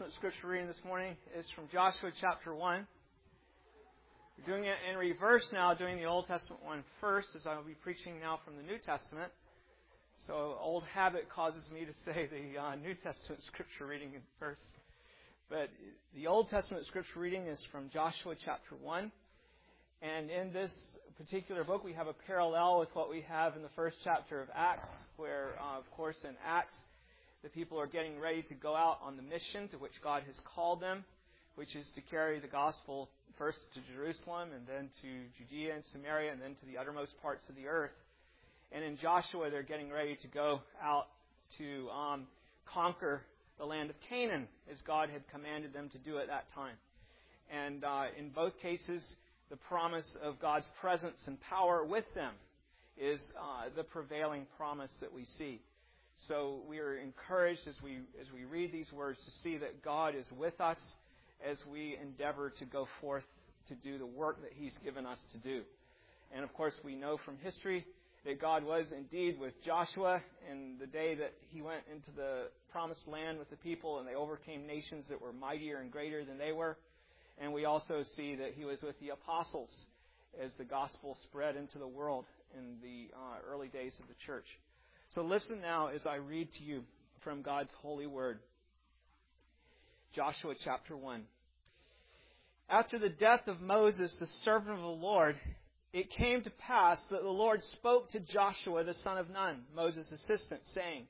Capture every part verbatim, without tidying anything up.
Testament scripture reading this morning is from Joshua chapter one. We're doing it in reverse now, doing the Old Testament one first, as I will be preaching now from the New Testament. So old habit causes me to say the uh, New Testament scripture reading first. But the Old Testament scripture reading is from Joshua chapter one. And in this particular book, we have a parallel with what we have in the first chapter of Acts, where, uh, of course, in Acts, the people are getting ready to go out on the mission to which God has called them, which is to carry the gospel first to Jerusalem and then to Judea and Samaria and then to the uttermost parts of the earth. And in Joshua, they're getting ready to go out to um, conquer the land of Canaan, as God had commanded them to do at that time. And uh, in both cases, the promise of God's presence and power with them is uh, the prevailing promise that we see. So we are encouraged as we as we read these words to see that God is with us as we endeavor to go forth to do the work that He's given us to do. And of course, we know from history that God was indeed with Joshua in the day that he went into the promised land with the people and they overcame nations that were mightier and greater than they were. And we also see that He was with the apostles as the gospel spread into the world in the uh, early days of the church. So listen now as I read to you from God's holy word. Joshua chapter one. After the death of Moses, the servant of the Lord, it came to pass that the Lord spoke to Joshua, the son of Nun, Moses' assistant, saying,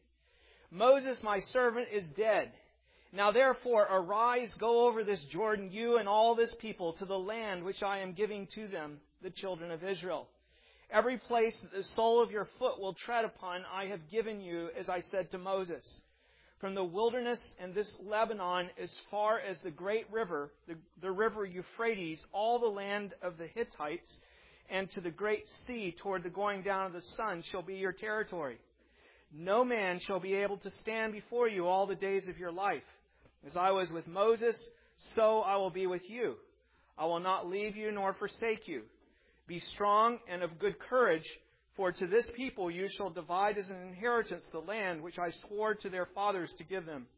Moses, my servant, is dead. Now therefore arise, go over this Jordan, you and all this people, to the land which I am giving to them, the children of Israel. Every place that the sole of your foot will tread upon, I have given you, as I said to Moses. From the wilderness and this Lebanon, as far as the great river, the, the river Euphrates, all the land of the Hittites, and to the great sea toward the going down of the sun shall be your territory. No man shall be able to stand before you all the days of your life. As I was with Moses, so I will be with you. I will not leave you nor forsake you. Be strong and of good courage, for to this people you shall divide as an inheritance the land which I swore to their fathers to give them.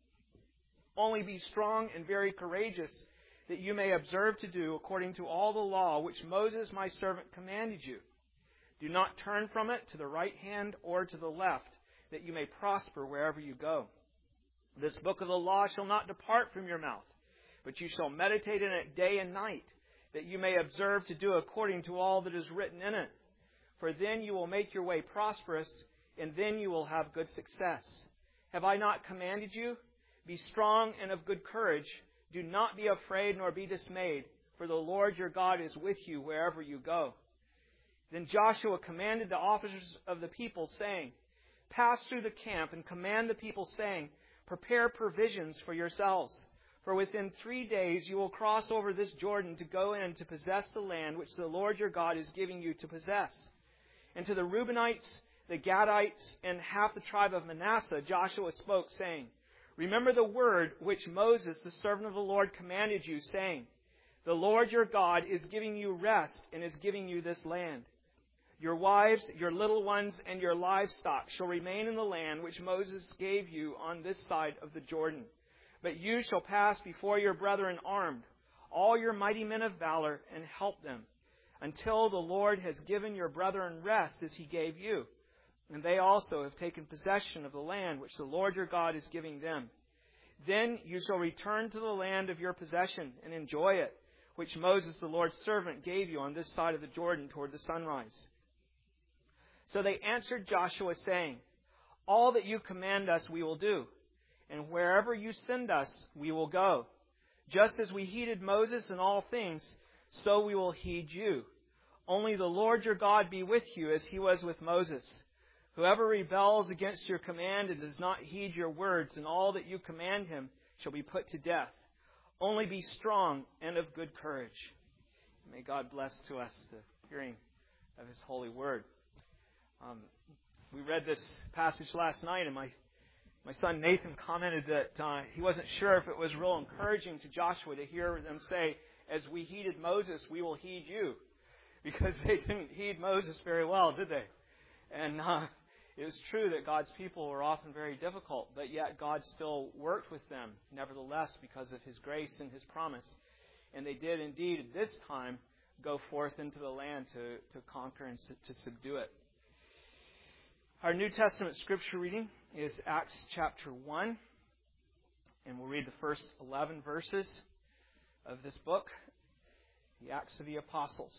Only be strong and very courageous, that you may observe to do according to all the law which Moses my servant commanded you. Do not turn from it to the right hand or to the left, that you may prosper wherever you go. This book of the law shall not depart from your mouth, but you shall meditate in it day and night, that you may observe to do according to all that is written in it. For then you will make your way prosperous, and then you will have good success. Have I not commanded you? Be strong and of good courage. Do not be afraid nor be dismayed, for the Lord your God is with you wherever you go. Then Joshua commanded the officers of the people, saying, Pass through the camp and command the people, saying, Prepare provisions for yourselves. For within three days you will cross over this Jordan to go in to possess the land which the Lord your God is giving you to possess. And to the Reubenites, the Gadites, and half the tribe of Manasseh, Joshua spoke, saying, Remember the word which Moses, the servant of the Lord, commanded you, saying, The Lord your God is giving you rest and is giving you this land. Your wives, your little ones, and your livestock shall remain in the land which Moses gave you on this side of the Jordan. But you shall pass before your brethren armed, all your mighty men of valor, and help them, until the Lord has given your brethren rest as He gave you. And they also have taken possession of the land which the Lord your God is giving them. Then you shall return to the land of your possession and enjoy it, which Moses the Lord's servant gave you on this side of the Jordan toward the sunrise. So they answered Joshua, saying, All that you command us we will do, and wherever you send us we will go. Just as we heeded Moses in all things, so we will heed you. Only the Lord your God be with you as He was with Moses. Whoever rebels against your command and does not heed your words and all that you command him shall be put to death. Only be strong and of good courage. May God bless to us the hearing of His holy word. Um, we read this passage last night, and my my son Nathan commented that uh, he wasn't sure if it was real encouraging to Joshua to hear them say, as we heeded Moses, we will heed you. Because they didn't heed Moses very well, did they? And uh, It was true that God's people were often very difficult, but yet God still worked with them, nevertheless, because of His grace and His promise. And they did indeed, at this time, go forth into the land to, to conquer and to subdue it. Our New Testament scripture reading is Acts chapter one, and we'll read the first eleven verses of this book, the Acts of the Apostles.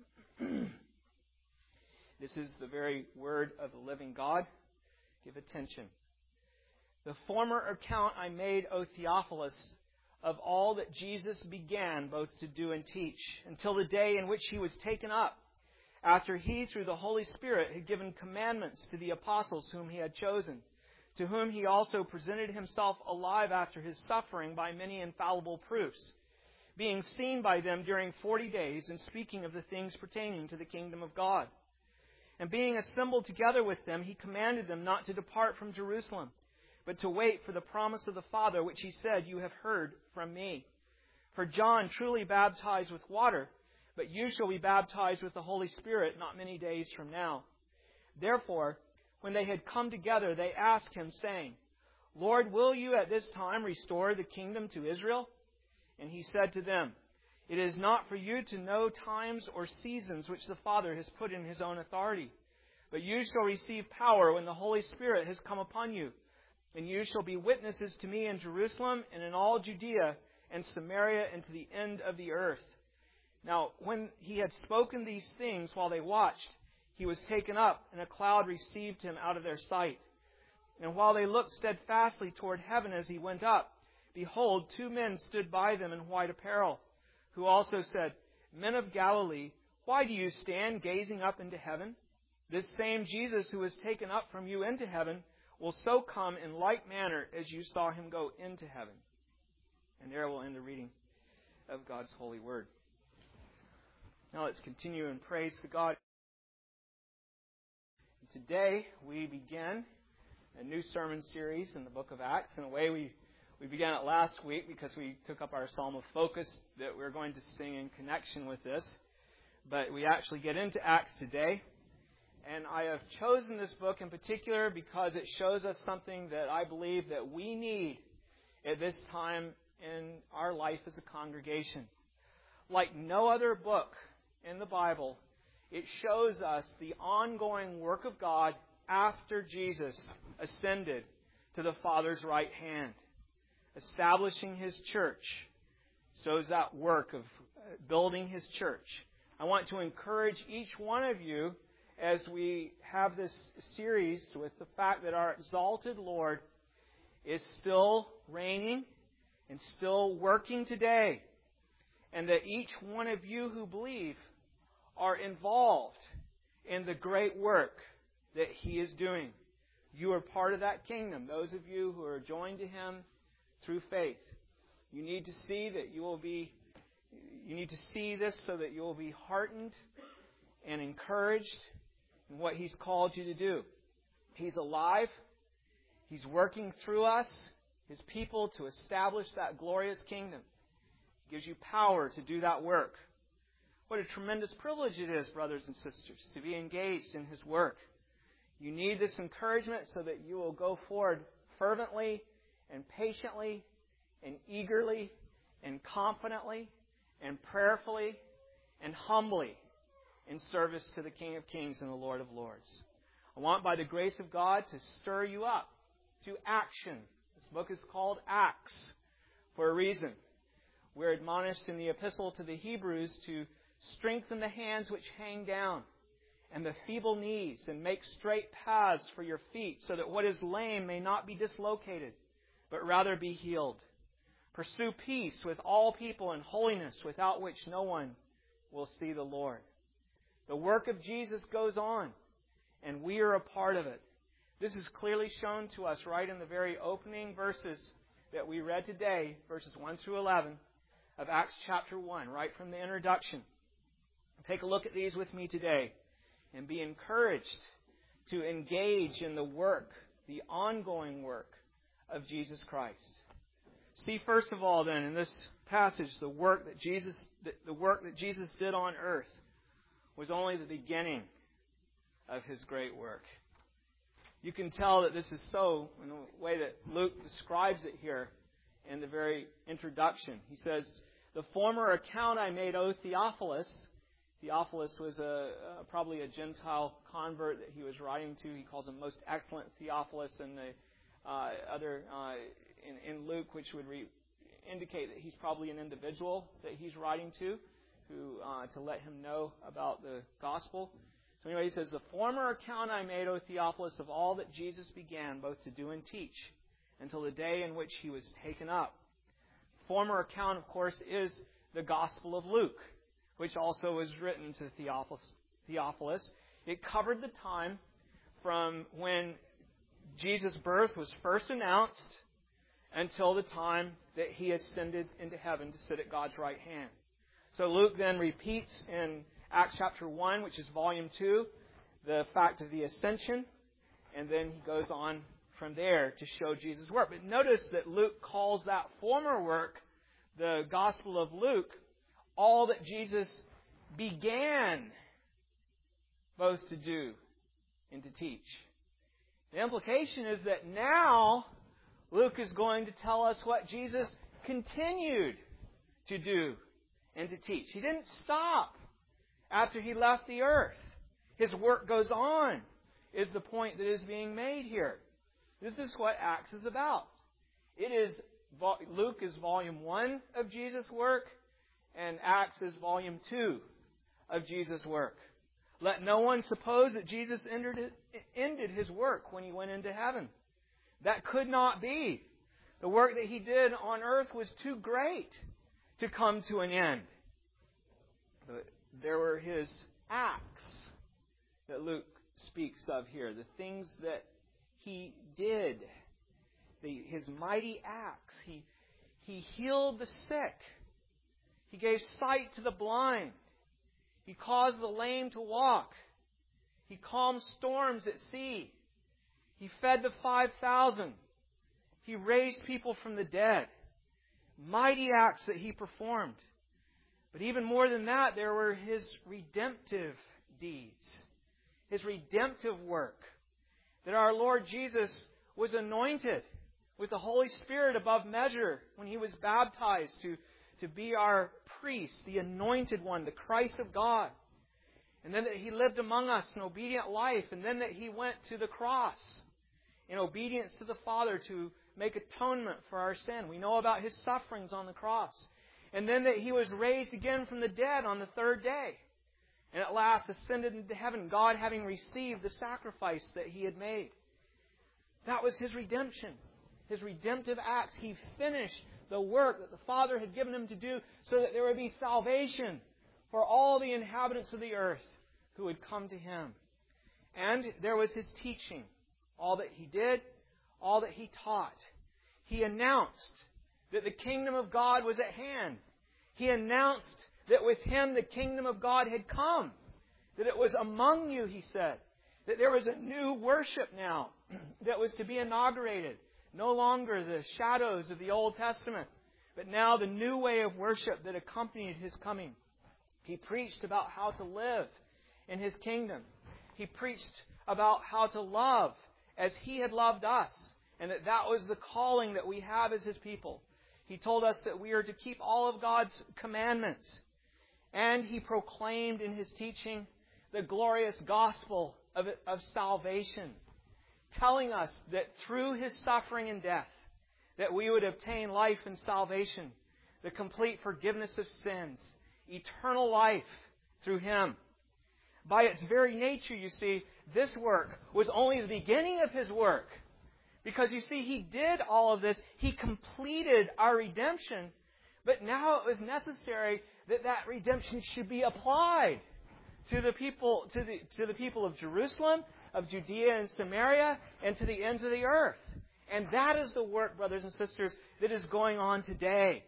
This is the very word of the living God. Give attention. The former account I made, O Theophilus, of all that Jesus began both to do and teach, until the day in which He was taken up, after He, through the Holy Spirit, had given commandments to the apostles whom He had chosen, to whom He also presented Himself alive after His suffering by many infallible proofs, being seen by them during forty days, and speaking of the things pertaining to the kingdom of God. And being assembled together with them, He commanded them not to depart from Jerusalem, but to wait for the promise of the Father, which He said, You have heard from me. For John truly baptized with water, but you shall be baptized with the Holy Spirit not many days from now. Therefore, when they had come together, they asked Him, saying, Lord, will You at this time restore the kingdom to Israel? And He said to them, It is not for you to know times or seasons which the Father has put in His own authority, but you shall receive power when the Holy Spirit has come upon you. And you shall be witnesses to me in Jerusalem and in all Judea and Samaria and to the end of the earth. Now, when He had spoken these things while they watched, He was taken up, and a cloud received Him out of their sight. And while they looked steadfastly toward heaven as He went up, behold, two men stood by them in white apparel, who also said, Men of Galilee, why do you stand gazing up into heaven? This same Jesus who was taken up from you into heaven will so come in like manner as you saw Him go into heaven. And there we'll end the reading of God's holy word. Now let's continue in praise to God. Today we begin a new sermon series in the book of Acts. In a way, we, we began it last week because we took up our Psalm of Focus that we're going to sing in connection with this. But we actually get into Acts today. And I have chosen this book in particular because it shows us something that I believe that we need at this time in our life as a congregation. Like no other book in the Bible, it shows us the ongoing work of God after Jesus ascended to the Father's right hand, establishing His church. So is that work of building His church. I want to encourage each one of you as we have this series with the fact that our exalted Lord is still reigning and still working today, and that each one of you who believe are involved in the great work that He is doing. You are part of that kingdom. Those of you who are joined to Him through faith. You need to see that you will be, you need to see this so that you will be heartened and encouraged in what He's called you to do. He's alive. He's working through us, His people, to establish that glorious kingdom. He gives you power to do that work. What a tremendous privilege it is, brothers and sisters, to be engaged in His work. You need this encouragement so that you will go forward fervently and patiently and eagerly and confidently and prayerfully and humbly in service to the King of Kings and the Lord of Lords. I want, by the grace of God, to stir you up to action. This book is called Acts for a reason. We're admonished in the epistle to the Hebrews to strengthen the hands which hang down and the feeble knees, and make straight paths for your feet, so that what is lame may not be dislocated, but rather be healed. Pursue peace with all people and holiness, without which no one will see the Lord. The work of Jesus goes on, and we are a part of it. This is clearly shown to us right in the very opening verses that we read today, verses one through eleven of Acts chapter one, right from the introduction. Take a look at these with me today and be encouraged to engage in the work, the ongoing work of Jesus Christ. See, first of all, then, in this passage, the work that Jesus, the work that Jesus did on earth was only the beginning of His great work. You can tell that this is so in the way that Luke describes it here in the very introduction. He says, "The former account I made, O Theophilus." Theophilus was a, uh, probably a Gentile convert that he was writing to. He calls him most excellent Theophilus, and the uh, other uh, in, in Luke, which would re- indicate that he's probably an individual that he's writing to, who uh, to let him know about the gospel. So anyway, he says, "The former account I made, O Theophilus, of all that Jesus began both to do and teach, until the day in which he was taken up." Former account, of course, is the Gospel of Luke, which also was written to Theophilus. Theophilus. It covered the time from when Jesus' birth was first announced until the time that he ascended into heaven to sit at God's right hand. So Luke then repeats in Acts chapter one, which is volume two, the fact of the ascension, and then he goes on from there to show Jesus' work. But notice that Luke calls that former work, the Gospel of Luke, all that Jesus began both to do and to teach. The implication is that now Luke is going to tell us what Jesus continued to do and to teach. He didn't stop after he left the earth. His work goes on, is the point that is being made here. This is what Acts is about. It is Luke is volume one of Jesus' work, and Acts is volume two of Jesus' work. Let no one suppose that Jesus ended ended his work when he went into heaven. That could not be. The work that he did on earth was too great to come to an end. There were his acts that Luke speaks of here, the things that he did, the, his mighty acts. He, he healed the sick. He gave sight to the blind. He caused the lame to walk. He calmed storms at sea. He fed the five thousand. He raised people from the dead. Mighty acts that he performed. But even more than that, there were his redemptive deeds. His redemptive work. That our Lord Jesus was anointed with the Holy Spirit above measure when he was baptized to, to be our priest, the anointed one, the Christ of God. And then that he lived among us an obedient life. And then that he went to the cross in obedience to the Father to make atonement for our sin. We know about his sufferings on the cross. And then that he was raised again from the dead on the third day. And at last ascended into heaven, God having received the sacrifice that he had made. That was his redemption. His redemptive acts. He finished the work that the Father had given him to do so that there would be salvation for all the inhabitants of the earth who would come to him. And there was his teaching. All that he did, all that he taught. He announced that the kingdom of God was at hand. He announced that with him the kingdom of God had come. That it was among you, he said. That there was a new worship now that was to be inaugurated. No longer the shadows of the Old Testament, but now the new way of worship that accompanied his coming. He preached about how to live in his kingdom. He preached about how to love as he had loved us, and that that was the calling that we have as his people. He told us that we are to keep all of God's commandments. And he proclaimed in his teaching the glorious gospel of, of salvation, telling us that through his suffering and death, that we would obtain life and salvation, the complete forgiveness of sins, eternal life through him. By its very nature, you see, this work was only the beginning of his work. Because you see, he did all of this. He completed our redemption. But now it was necessary that that redemption should be applied to the people, to the, to the people of Jerusalem, of Judea and Samaria, and to the ends of the earth. And that is the work, brothers and sisters, that is going on today.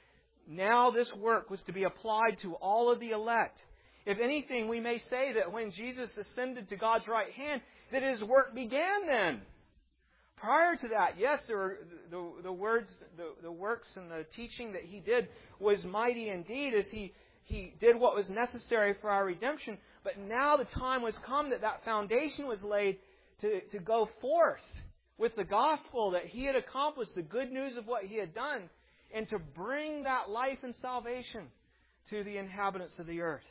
Now this work was to be applied to all of the elect. If anything, we may say that when Jesus ascended to God's right hand, that his work began then. Prior to that, yes, there were the, the words, the, the works and the teaching that he did was mighty indeed as he, he did what was necessary for our redemption. But now the time was come that that foundation was laid to, to go forth with the gospel that He had accomplished, the good news of what He had done, and to bring that life and salvation to the inhabitants of the earth.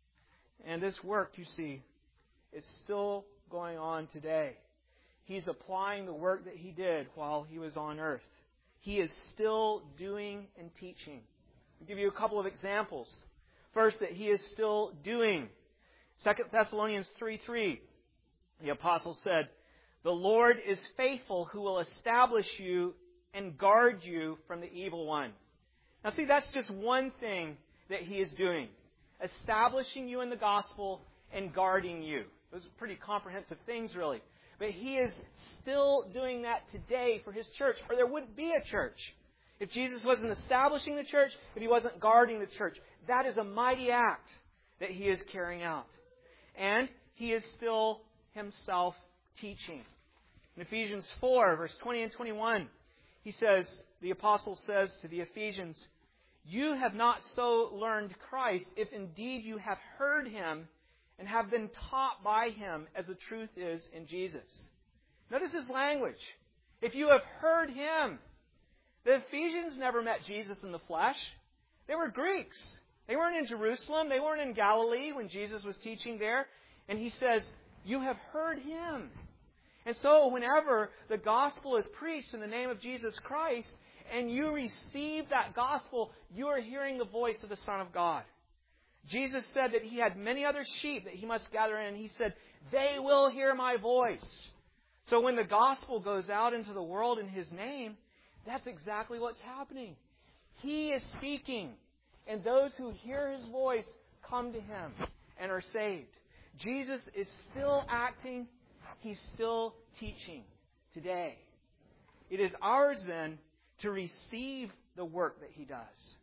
And this work, you see, is still going on today. He's applying the work that He did while He was on earth. He is still doing and teaching. I'll give you a couple of examples. First, that He is still doing. Second Thessalonians three three, the apostle said, "The Lord is faithful, who will establish you and guard you from the evil one." Now see, that's just one thing that He is doing. Establishing you in the gospel and guarding you. Those are pretty comprehensive things, really. But He is still doing that today for His church, or there wouldn't be a church. If Jesus wasn't establishing the church, if He wasn't guarding the church, that is a mighty act that He is carrying out. And He is still Himself teaching. In Ephesians four, verse twenty and twenty-one, he says, the apostle says to the Ephesians, "You have not so learned Christ, if indeed you have heard Him and have been taught by Him, as the truth is in Jesus." Notice his language. If you have heard Him. The Ephesians never met Jesus in the flesh. They were Greeks. They weren't in Jerusalem. They weren't in Galilee when Jesus was teaching there. And he says, you have heard Him. And so whenever the gospel is preached in the name of Jesus Christ, and you receive that gospel, you are hearing the voice of the Son of God. Jesus said that He had many other sheep that He must gather in. And He said, they will hear my voice. So when the gospel goes out into the world in His name, that's exactly what's happening. He is speaking. And those who hear His voice come to Him and are saved. Jesus is still acting. He's still teaching today. It is ours then to receive the work that He does.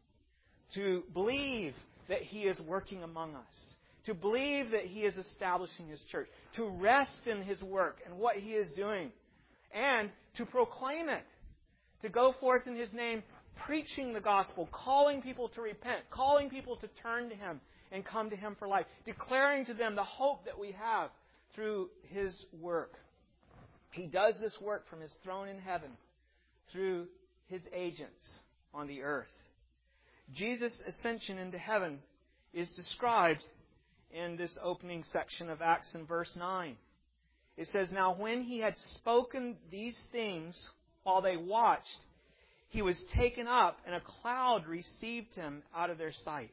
To believe that He is working among us. To believe that He is establishing His church. To rest in His work and what He is doing. And to proclaim it. To go forth in His name, preaching the gospel, calling people to repent, calling people to turn to Him and come to Him for life. Declaring to them the hope that we have through His work. He does this work from His throne in heaven through His agents on the earth. Jesus' ascension into heaven is described in this opening section of Acts in verse nine. It says, "Now when He had spoken these things while they watched, He was taken up, and a cloud received Him out of their sight."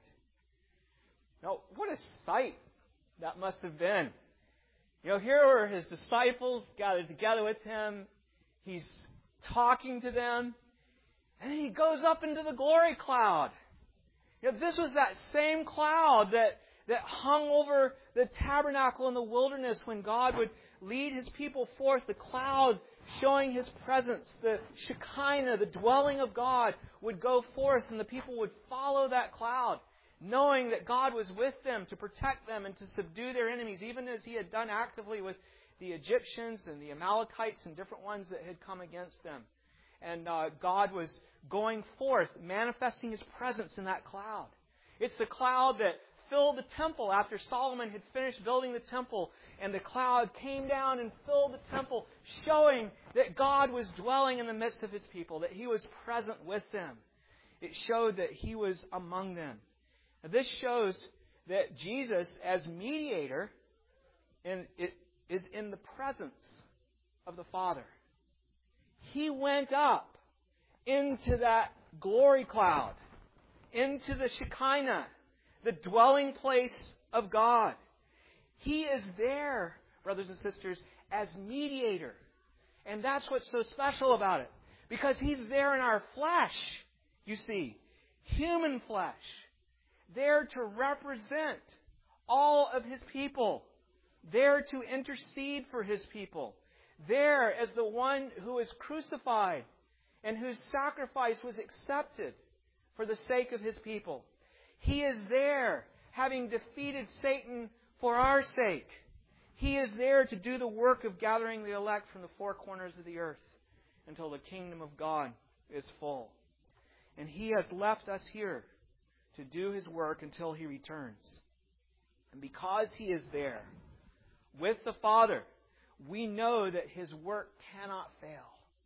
Now, what a sight that must have been. You know, here were His disciples gathered together with Him. He's talking to them. And He goes up into the glory cloud. You know, this was that same cloud that, that hung over the tabernacle in the wilderness when God would lead His people forth. The cloud showing His presence, the Shekinah, the dwelling of God, would go forth, and the people would follow that cloud, knowing that God was with them to protect them and to subdue their enemies, even as He had done actively with the Egyptians and the Amalekites and different ones that had come against them. And uh, God was going forth, manifesting His presence in that cloud. It's the cloud that filled the temple after Solomon had finished building the temple, and the cloud came down and filled the temple, showing that God was dwelling in the midst of His people, that He was present with them. It showed that He was among them. Now, this shows that Jesus, as mediator, and it is in the presence of the Father. He went up into that glory cloud, into the Shekinah, the dwelling place of God. He is there, brothers and sisters, as mediator. And that's what's so special about it. Because He's there in our flesh, you see. Human flesh. There to represent all of His people. There to intercede for His people. There as the one who is crucified and whose sacrifice was accepted for the sake of His people. He is there, having defeated Satan for our sake. He is there to do the work of gathering the elect from the four corners of the earth until the kingdom of God is full. And He has left us here to do His work until He returns. And because He is there with the Father, we know that His work cannot fail.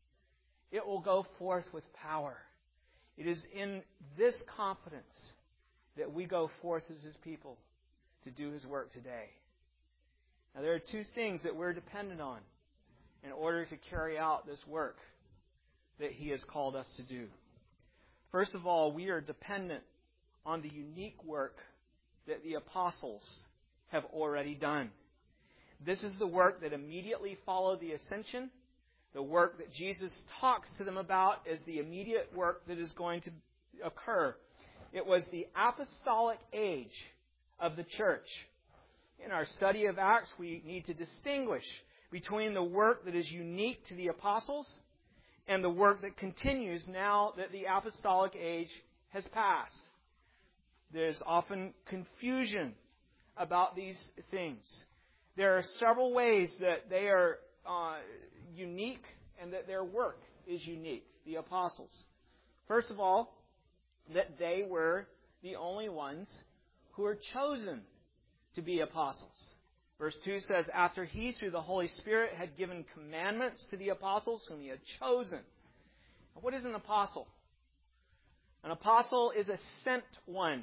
It will go forth with power. It is in this confidence that we go forth as His people to do His work today. Now, there are two things that we're dependent on in order to carry out this work that He has called us to do. First of all, we are dependent on the unique work that the apostles have already done. This is the work that immediately followed the ascension. The work that Jesus talks to them about is the immediate work that is going to occur. It was the apostolic age of the church. In our study of Acts, we need to distinguish between the work that is unique to the apostles and the work that continues now that the apostolic age has passed. There's often confusion about these things. There are several ways that they are uh, unique and that their work is unique, the apostles. First of all, that they were the only ones who were chosen to be apostles. Verse two says, after He, through the Holy Spirit, had given commandments to the apostles whom He had chosen. What is an apostle? An apostle is a sent one.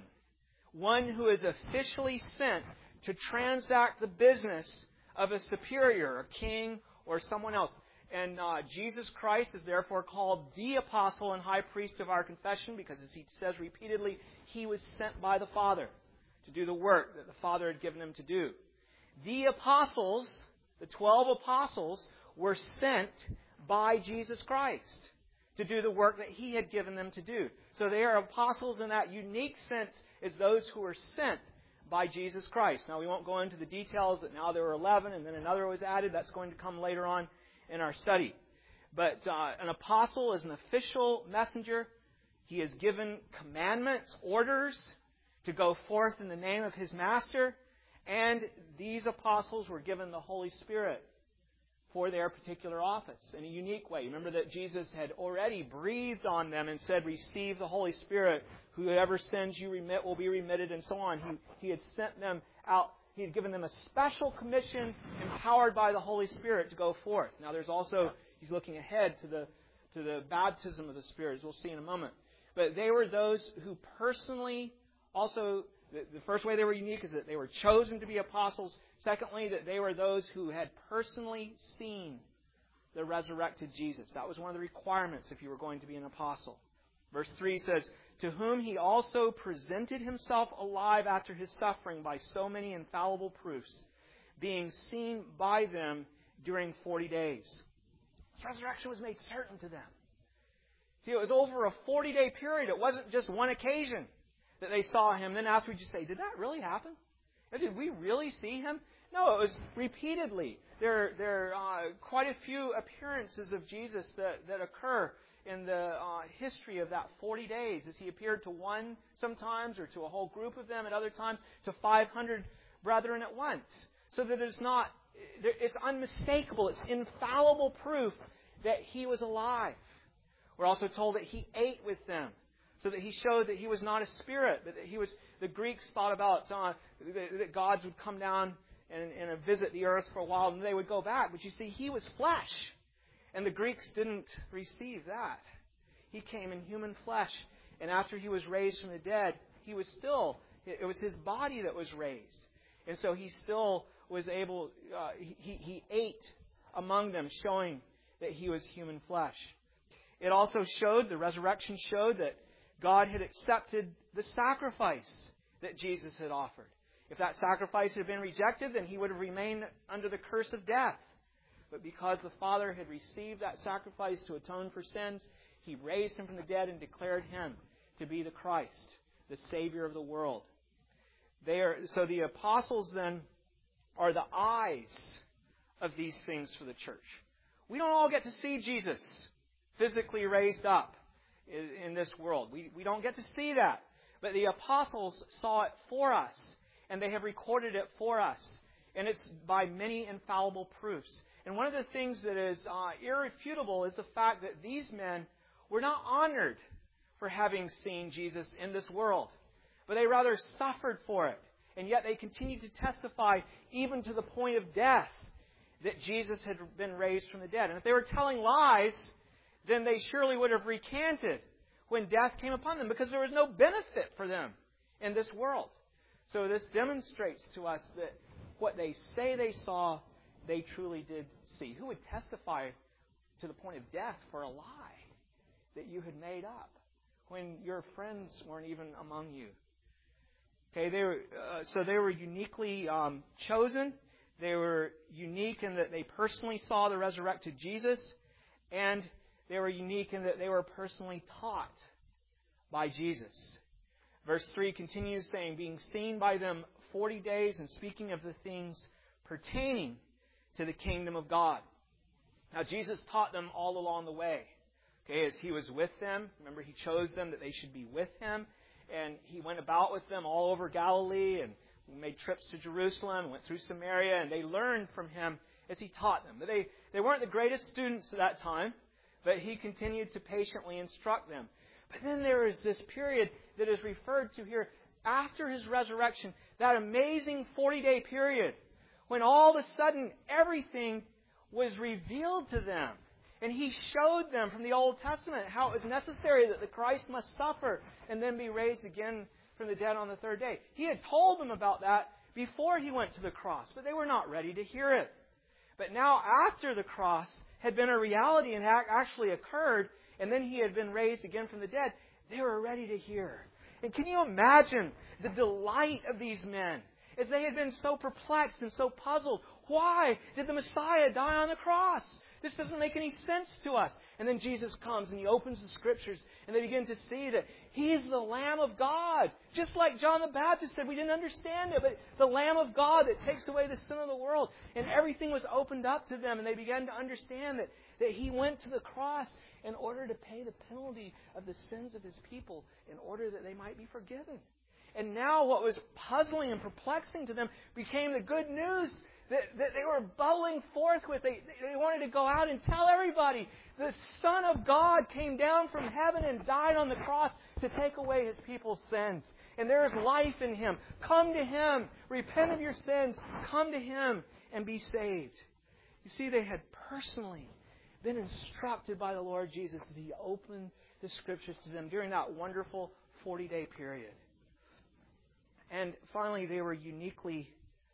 One who is officially sent to transact the business of a superior, a king, or someone else. And uh, Jesus Christ is therefore called the apostle and high priest of our confession because, as He says repeatedly, He was sent by the Father to do the work that the Father had given Him to do. The apostles, the twelve apostles, were sent by Jesus Christ to do the work that He had given them to do. So they are apostles in that unique sense as those who were sent by Jesus Christ. Now, we won't go into the details that now there were eleven and then another was added. That's going to come later on in our study. But uh, an apostle is an official messenger. He is given commandments, orders to go forth in the name of his master. And these apostles were given the Holy Spirit for their particular office in a unique way. Remember that Jesus had already breathed on them and said, receive the Holy Spirit. Whoever sins you remit will be remitted, and so on. He, he had sent them out. He had given them a special commission empowered by the Holy Spirit to go forth. Now there's also, he's looking ahead to the to the baptism of the Spirit, as we'll see in a moment. But they were those who personally also, the, the first way they were unique is that they were chosen to be apostles. Secondly, that they were those who had personally seen the resurrected Jesus. That was one of the requirements if you were going to be an apostle. Verse three says, to whom He also presented Himself alive after His suffering by so many infallible proofs, being seen by them during forty days. His resurrection was made certain to them. See, it was over a forty-day period. It wasn't just one occasion that they saw Him. Then afterwards you say, did that really happen? Did we really see Him? No, it was repeatedly. There, there are uh, quite a few appearances of Jesus that, that occur in the uh, history of that forty days, as He appeared to one sometimes, or to a whole group of them at other times, to five hundred brethren at once. So that it's not, it's unmistakable, it's infallible proof that He was alive. We're also told that He ate with them, so that He showed that He was not a spirit, but that He was, the Greeks thought about uh, that, that gods would come down and, and visit the earth for a while, and they would go back. But you see, He was flesh. And the Greeks didn't receive that. He came in human flesh. And after He was raised from the dead, He was still, it was His body that was raised. And so He still was able, uh, he, he ate among them, showing that He was human flesh. It also showed, the resurrection showed that God had accepted the sacrifice that Jesus had offered. If that sacrifice had been rejected, then He would have remained under the curse of death. But because the Father had received that sacrifice to atone for sins, He raised Him from the dead and declared Him to be the Christ, the Savior of the world. They are, so the apostles then are the eyes of these things for the church. We don't all get to see Jesus physically raised up in this world. We, we don't get to see that. But the apostles saw it for us, and they have recorded it for us. And it's by many infallible proofs. And one of the things that is uh, irrefutable is the fact that these men were not honored for having seen Jesus in this world, but they rather suffered for it. And yet they continued to testify even to the point of death that Jesus had been raised from the dead. And if they were telling lies, then they surely would have recanted when death came upon them, because there was no benefit for them in this world. So this demonstrates to us that what they say they saw, they truly did see. Who would testify to the point of death for a lie that you had made up when your friends weren't even among you? Okay, they were, uh, so they were uniquely um, chosen. They were unique in that they personally saw the resurrected Jesus, and they were unique in that they were personally taught by Jesus. Verse three continues saying, being seen by them forty days and speaking of the things pertaining to the kingdom of God. Now, Jesus taught them all along the way. Okay, as He was with them. Remember, He chose them that they should be with Him. And He went about with them all over Galilee and made trips to Jerusalem, went through Samaria, and they learned from Him as He taught them. But they, they weren't the greatest students at that time, but He continued to patiently instruct them. But then there is this period that is referred to here after His resurrection, that amazing forty-day period when all of a sudden everything was revealed to them. And He showed them from the Old Testament how it was necessary that the Christ must suffer and then be raised again from the dead on the third day. He had told them about that before He went to the cross, but they were not ready to hear it. But now, after the cross had been a reality and actually occurred, and then He had been raised again from the dead, they were ready to hear. And can you imagine the delight of these men as they had been so perplexed and so puzzled? Why did the Messiah die on the cross? This doesn't make any sense to us. And then Jesus comes and He opens the Scriptures and they begin to see that He is the Lamb of God. Just like John the Baptist said, we didn't understand it, but the Lamb of God that takes away the sin of the world. And everything was opened up to them and they began to understand that, that He went to the cross in order to pay the penalty of the sins of His people in order that they might be forgiven. And now what was puzzling and perplexing to them became the good news that, that they were bubbling forth with. They, they wanted to go out and tell everybody the Son of God came down from heaven and died on the cross to take away His people's sins. And there is life in Him. Come to Him. Repent of your sins. Come to Him and be saved. You see, they had personally been instructed by the Lord Jesus as He opened the Scriptures to them during that wonderful forty-day period. And finally, they were uniquely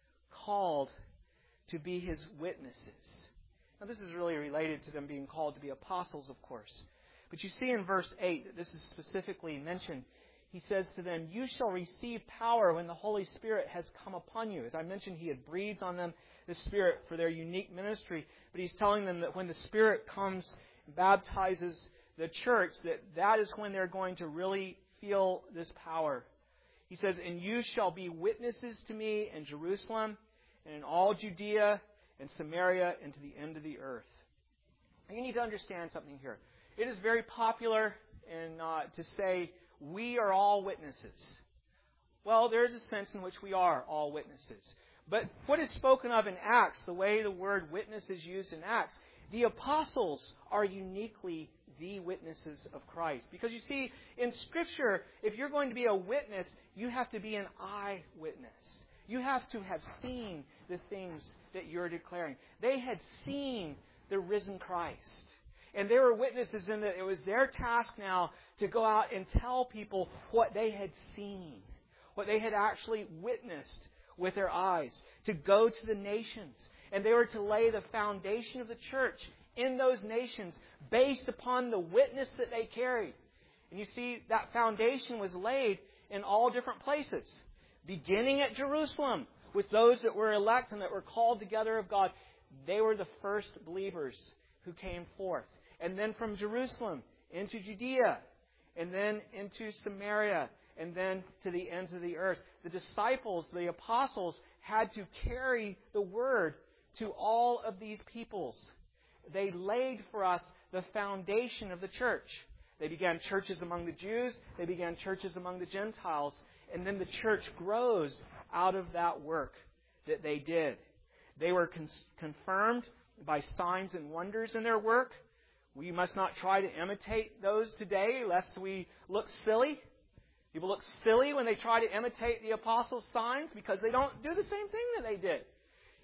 called to be His witnesses. Now, this is really related to them being called to be apostles, of course. But you see in verse eight that this is specifically mentioned. He says to them, you shall receive power when the Holy Spirit has come upon you. As I mentioned, He had breathed on them the Spirit for their unique ministry. But He's telling them that when the Spirit comes and baptizes the church, that that is when they're going to really feel this power. He says, and you shall be witnesses to me in Jerusalem and in all Judea and Samaria and to the end of the earth. Now, you need to understand something here. It is very popular in, uh, to say, we are all witnesses. Well, there is a sense in which we are all witnesses. But what is spoken of in Acts, the way the word witness is used in Acts, the apostles are uniquely the witnesses of Christ. Because you see, in Scripture, if you're going to be a witness, you have to be an eyewitness. You have to have seen the things that you're declaring. They had seen the risen Christ. And they were witnesses in that it was their task now to go out and tell people what they had seen, what they had actually witnessed with their eyes, to go to the nations. And they were to lay the foundation of the church in those nations based upon the witness that they carried. And you see, that foundation was laid in all different places, beginning at Jerusalem with those that were elect and that were called together of God. They were the first believers who came forth. And then from Jerusalem into Judea, and then into Samaria, and then to the ends of the earth. The disciples, the apostles, had to carry the word to all of these peoples. They laid for us the foundation of the church. They began churches among the Jews. They began churches among the Gentiles. And then the church grows out of that work that they did. They were con- confirmed by signs and wonders in their work. We must not try to imitate those today, lest we look silly. People look silly when they try to imitate the apostles' signs because they don't do the same thing that they did.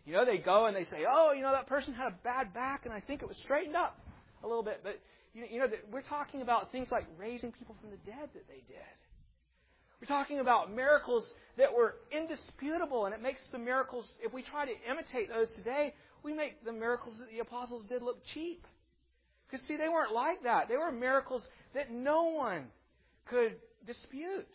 You know, they go and they say, oh, you know, that person had a bad back and I think it was straightened up a little bit. But, you know, we're talking about things like raising people from the dead that they did. We're talking about miracles that were indisputable, and it makes the miracles, if we try to imitate those today, we make the miracles that the apostles did look cheap. Because, see, they weren't like that. They were miracles that no one could dispute.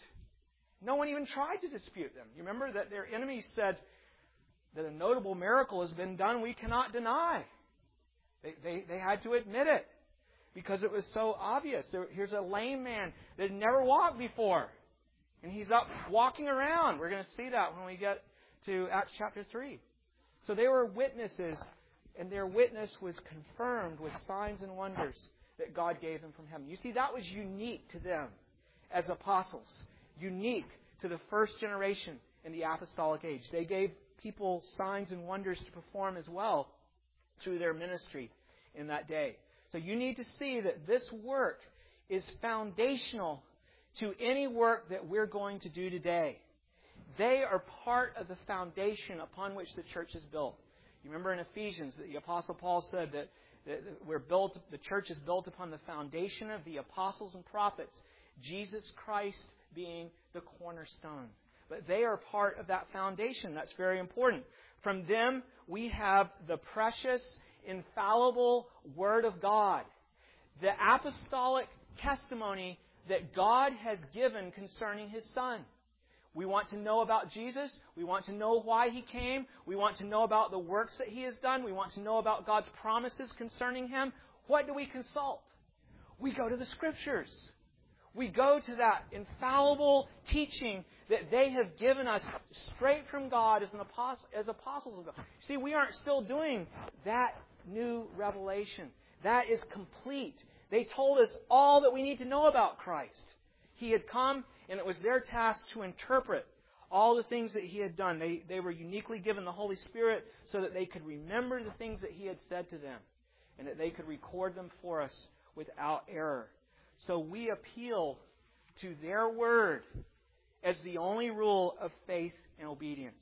No one even tried to dispute them. You remember that their enemies said that a notable miracle has been done we cannot deny. They, they, they had to admit it because it was so obvious. There, here's a lame man that had never walked before. And he's up walking around. We're going to see that when we get to Acts chapter three. So they were witnesses, and their witness was confirmed with signs and wonders that God gave them from heaven. You see, that was unique to them as apostles. Unique to the first generation in the apostolic age. They gave people signs and wonders to perform as well through their ministry in that day. So you need to see that this work is foundational to any work that we're going to do today. They are part of the foundation upon which the church is built. You remember in Ephesians that the Apostle Paul said that, that we're built, the church is built upon the foundation of the apostles and prophets, Jesus Christ being the cornerstone. But they are part of that foundation. That's very important. From them, we have the precious, infallible Word of God. The apostolic testimony that God has given concerning His Son. We want to know about Jesus. We want to know why He came. We want to know about the works that He has done. We want to know about God's promises concerning Him. What do we consult? We go to the Scriptures. We go to that infallible teaching that they have given us straight from God as, an apostle, as apostles of God. See, we aren't still doing that new revelation. That is complete. They told us all that we need to know about Christ. He had come, and it was their task to interpret all the things that He had done. They, they were uniquely given the Holy Spirit so that they could remember the things that He had said to them, and that they could record them for us without error. So we appeal to their word as the only rule of faith and obedience.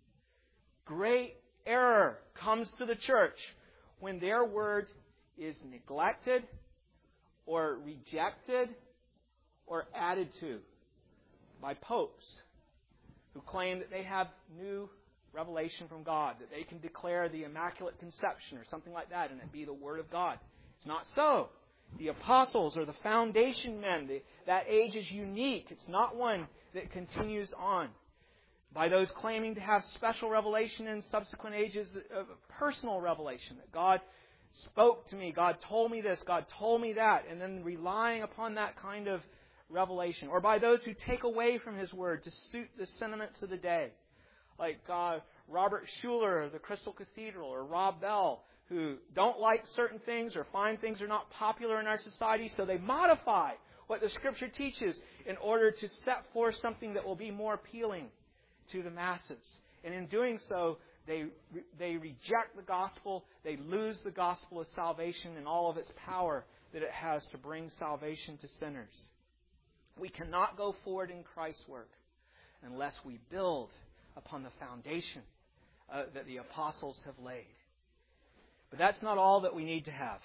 Great error comes to the church when their word is neglected or rejected or added to by popes who claim that they have new revelation from God, that they can declare the Immaculate Conception or something like that and it be the Word of God. It's not so. The apostles are the foundation men. The, that age is unique. It's not one that continues on. By those claiming to have special revelation in subsequent ages, of personal revelation, that God spoke to me, God told me this, God told me that, and then relying upon that kind of revelation. Or by those who take away from His Word to suit the sentiments of the day, like uh, Robert Schuller of the Crystal Cathedral or Rob Bell, who don't like certain things or find things are not popular in our society, so they modify what the Scripture teaches in order to set forth something that will be more appealing to the masses. And in doing so, they they reject the gospel, they lose the gospel of salvation and all of its power that it has to bring salvation to sinners. We cannot go forward in Christ's work unless we build upon the foundation uh, that the apostles have laid. But that's not all that we need to have.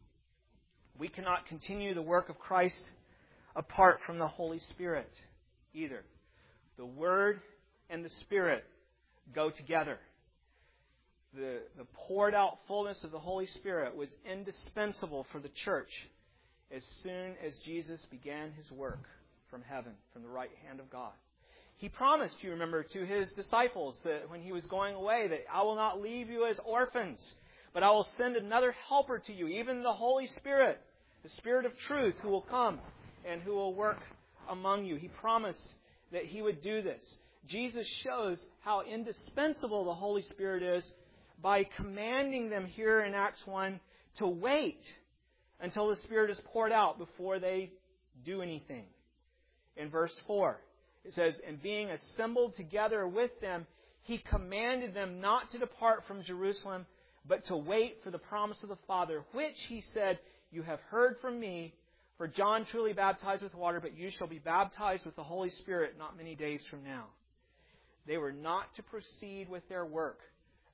We cannot continue the work of Christ apart from the Holy Spirit either. The Word and the Spirit go together. The, the poured out fullness of the Holy Spirit was indispensable for the church as soon as Jesus began His work from heaven, from the right hand of God. He promised, you remember, to His disciples that when He was going away, that I will not leave you as orphans, but I will send another helper to you, even the Holy Spirit, the Spirit of truth, who will come and who will work among you. He promised that He would do this. Jesus shows how indispensable the Holy Spirit is by commanding them here in Acts one to wait until the Spirit is poured out before they do anything. In verse four, it says, and being assembled together with them, He commanded them not to depart from Jerusalem, but to wait for the promise of the Father, which He said, you have heard from me, for John truly baptized with water, but you shall be baptized with the Holy Spirit not many days from now. They were not to proceed with their work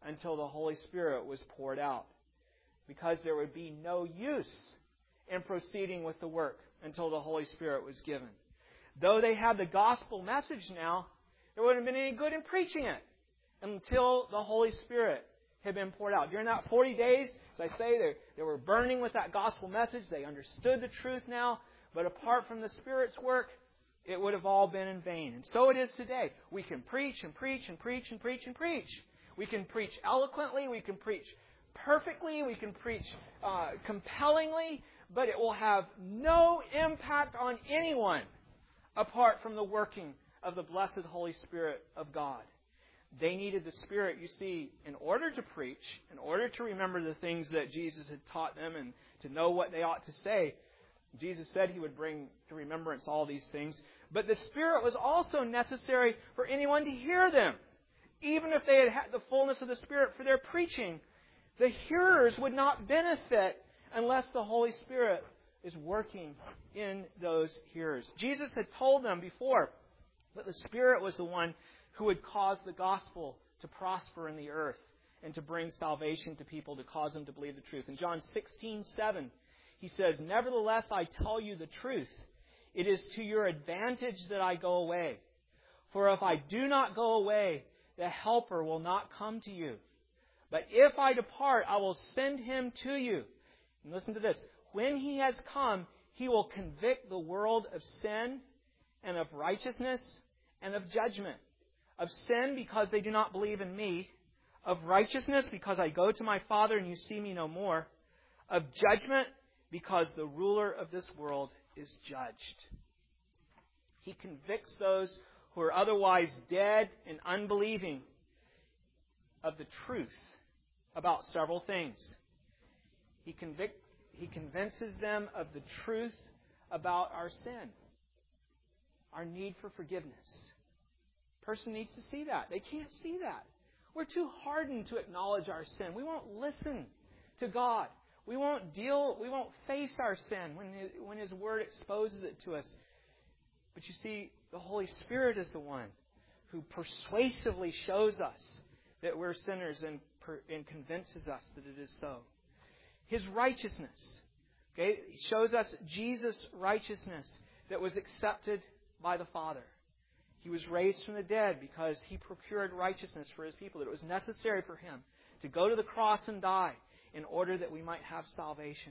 until the Holy Spirit was poured out, because there would be no use in proceeding with the work until the Holy Spirit was given. Though they had the gospel message now, there wouldn't have been any good in preaching it until the Holy Spirit had been poured out. During that forty days, as I say, they, they were burning with that gospel message. They understood the truth now. But apart from the Spirit's work, it would have all been in vain. And so it is today. We can preach and preach and preach and preach and preach. We can preach eloquently. We can preach perfectly. We can preach uh, compellingly. But it will have no impact on anyone apart from the working of the blessed Holy Spirit of God. They needed the Spirit, you see, in order to preach, in order to remember the things that Jesus had taught them and to know what they ought to say. Jesus said He would bring to remembrance all these things. But the Spirit was also necessary for anyone to hear them. Even if they had had the fullness of the Spirit for their preaching, the hearers would not benefit unless the Holy Spirit is working in those hearers. Jesus had told them before that the Spirit was the one who would cause the gospel to prosper in the earth and to bring salvation to people, to cause them to believe the truth. In John sixteen seven, He says, "Nevertheless, I tell you the truth. It is to your advantage that I go away. For if I do not go away, the Helper will not come to you. But if I depart, I will send Him to you." And listen to this. "When He has come, He will convict the world of sin and of righteousness and of judgment. Of sin, because they do not believe in Me. Of righteousness, because I go to My Father and you see Me no more. Of judgment, because the ruler of this world is judged." He convicts those who are otherwise dead and unbelieving of the truth about several things. He convict, He convinces them of the truth about our sin, our need for forgiveness. A person needs to see that. They can't see that. We're too hardened to acknowledge our sin. We won't listen to God. We won't deal, we won't face our sin when, when His Word exposes it to us. But you see, the Holy Spirit is the one who persuasively shows us that we're sinners and, and convinces us that it is so. His righteousness, okay, shows us Jesus' righteousness that was accepted by the Father. He was raised from the dead because He procured righteousness for His people. That it was necessary for Him to go to the cross and die in order that we might have salvation.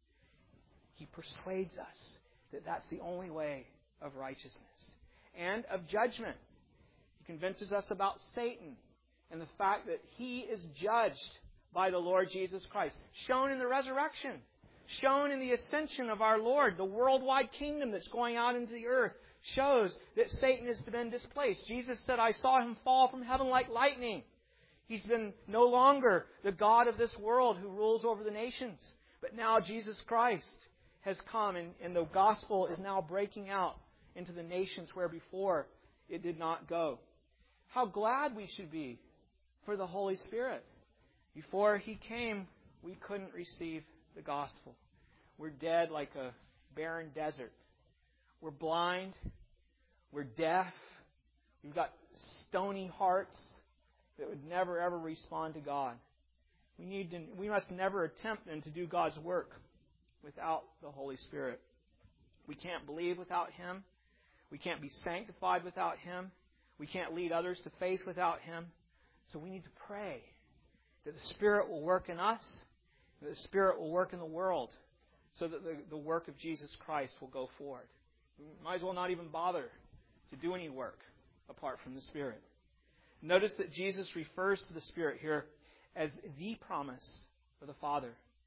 He persuades us that that's the only way of righteousness. And of judgment. He convinces us about Satan and the fact that he is judged by the Lord Jesus Christ. Shown in the resurrection. Shown in the ascension of our Lord. The worldwide kingdom that's going out into the earth shows that Satan has been displaced. Jesus said, "I saw him fall from heaven like lightning." He's been no longer the God of this world who rules over the nations. But now Jesus Christ has come and, and the gospel is now breaking out into the nations where before it did not go. How glad we should be for the Holy Spirit. Before He came, we couldn't receive the gospel. We're dead like a barren desert. We're blind. We're deaf. We've got stony hearts that would never ever respond to God. We need to, we must never attempt then to do God's work without the Holy Spirit. We can't believe without Him. We can't be sanctified without Him. We can't lead others to faith without Him. So we need to pray that the Spirit will work in us, that the Spirit will work in the world, so that the, the work of Jesus Christ will go forward. We might as well not even bother to do any work apart from the Spirit. Notice that Jesus refers to the Spirit here as the promise of the Father.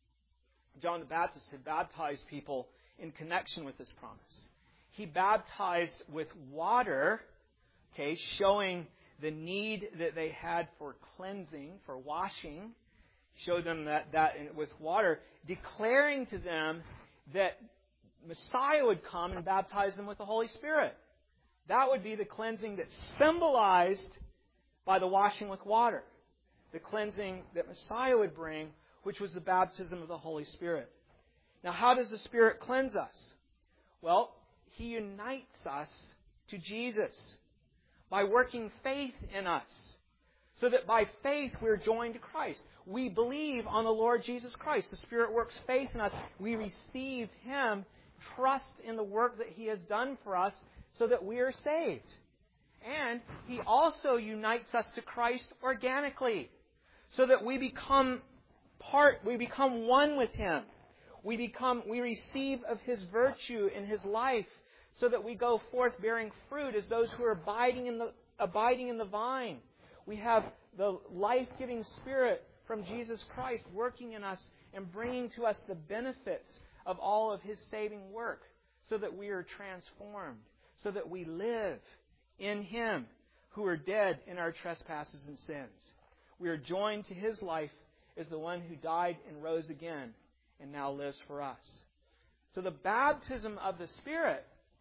John the Baptist had baptized people in connection with this promise. He baptized with water, okay, showing the need that they had for cleansing, for washing. Showed them that, that with water, declaring to them that Messiah would come and baptize them with the Holy Spirit. That would be the cleansing that's symbolized by the washing with water. The cleansing that Messiah would bring, which was the baptism of the Holy Spirit. Now, how does the Spirit cleanse us? Well, He unites us to Jesus by working faith in us, So that by faith we're joined to Christ. We believe on the Lord Jesus Christ. The Spirit works faith in us. We receive Him, trust in the work that He has done for us so that we are saved. And He also unites us to Christ organically so that we become part, we become one with Him. We become, we receive of His virtue in His life so that we go forth bearing fruit as those who are abiding in the, abiding in the vine. We have the life-giving Spirit from Jesus Christ working in us and bringing to us the benefits of all of His saving work so that we are transformed, so that we live in Him who are dead in our trespasses and sins. We are joined to His life as the one who died and rose again and now lives for us. So the baptism of the Spirit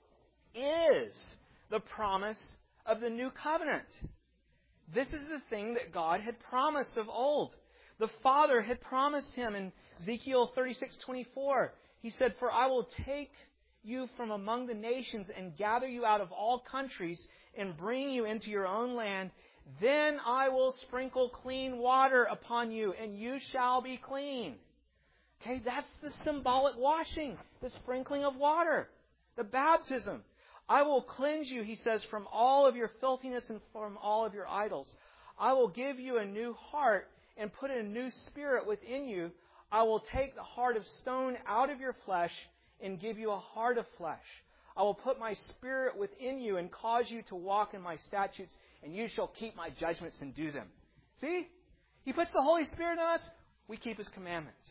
is the promise of the new covenant. This is the thing that God had promised of old. The Father had promised Him in Ezekiel thirty-six twenty-four. He said, "For I will take you from among the nations and gather you out of all countries and bring you into your own land. Then I will sprinkle clean water upon you, and you shall be clean." Okay, that's the symbolic washing, the sprinkling of water, the baptism. "I will cleanse you," He says, "from all of your filthiness and from all of your idols. I will give you a new heart and put a new spirit within you. I will take the heart of stone out of your flesh and give you a heart of flesh. I will put my Spirit within you and cause you to walk in my statutes, and you shall keep my judgments and do them." See? He puts the Holy Spirit in us. We keep His commandments.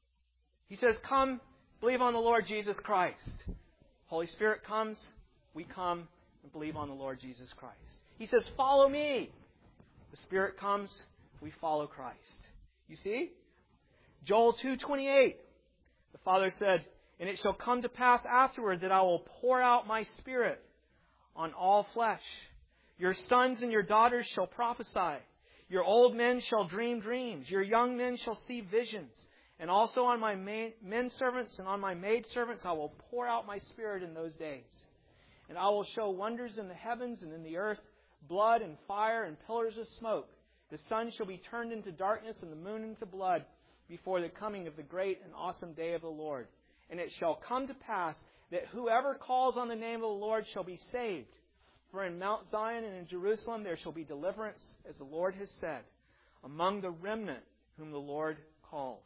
He says, "Come, believe on the Lord Jesus Christ." Holy Spirit comes. We come and believe on the Lord Jesus Christ. He says, "Follow me." The Spirit comes. We follow Christ. You see? Joel two twenty-eight. The Father said, "And it shall come to pass afterward that I will pour out my Spirit on all flesh. Your sons and your daughters shall prophesy. Your old men shall dream dreams. Your young men shall see visions. And also on my men servants and on my maid servants I will pour out my Spirit in those days. And I will show wonders in the heavens and in the earth, blood and fire and pillars of smoke. The sun shall be turned into darkness and the moon into blood before the coming of the great and awesome day of the Lord. And it shall come to pass that whoever calls on the name of the Lord shall be saved. For in Mount Zion and in Jerusalem there shall be deliverance, as the Lord has said, among the remnant whom the Lord calls."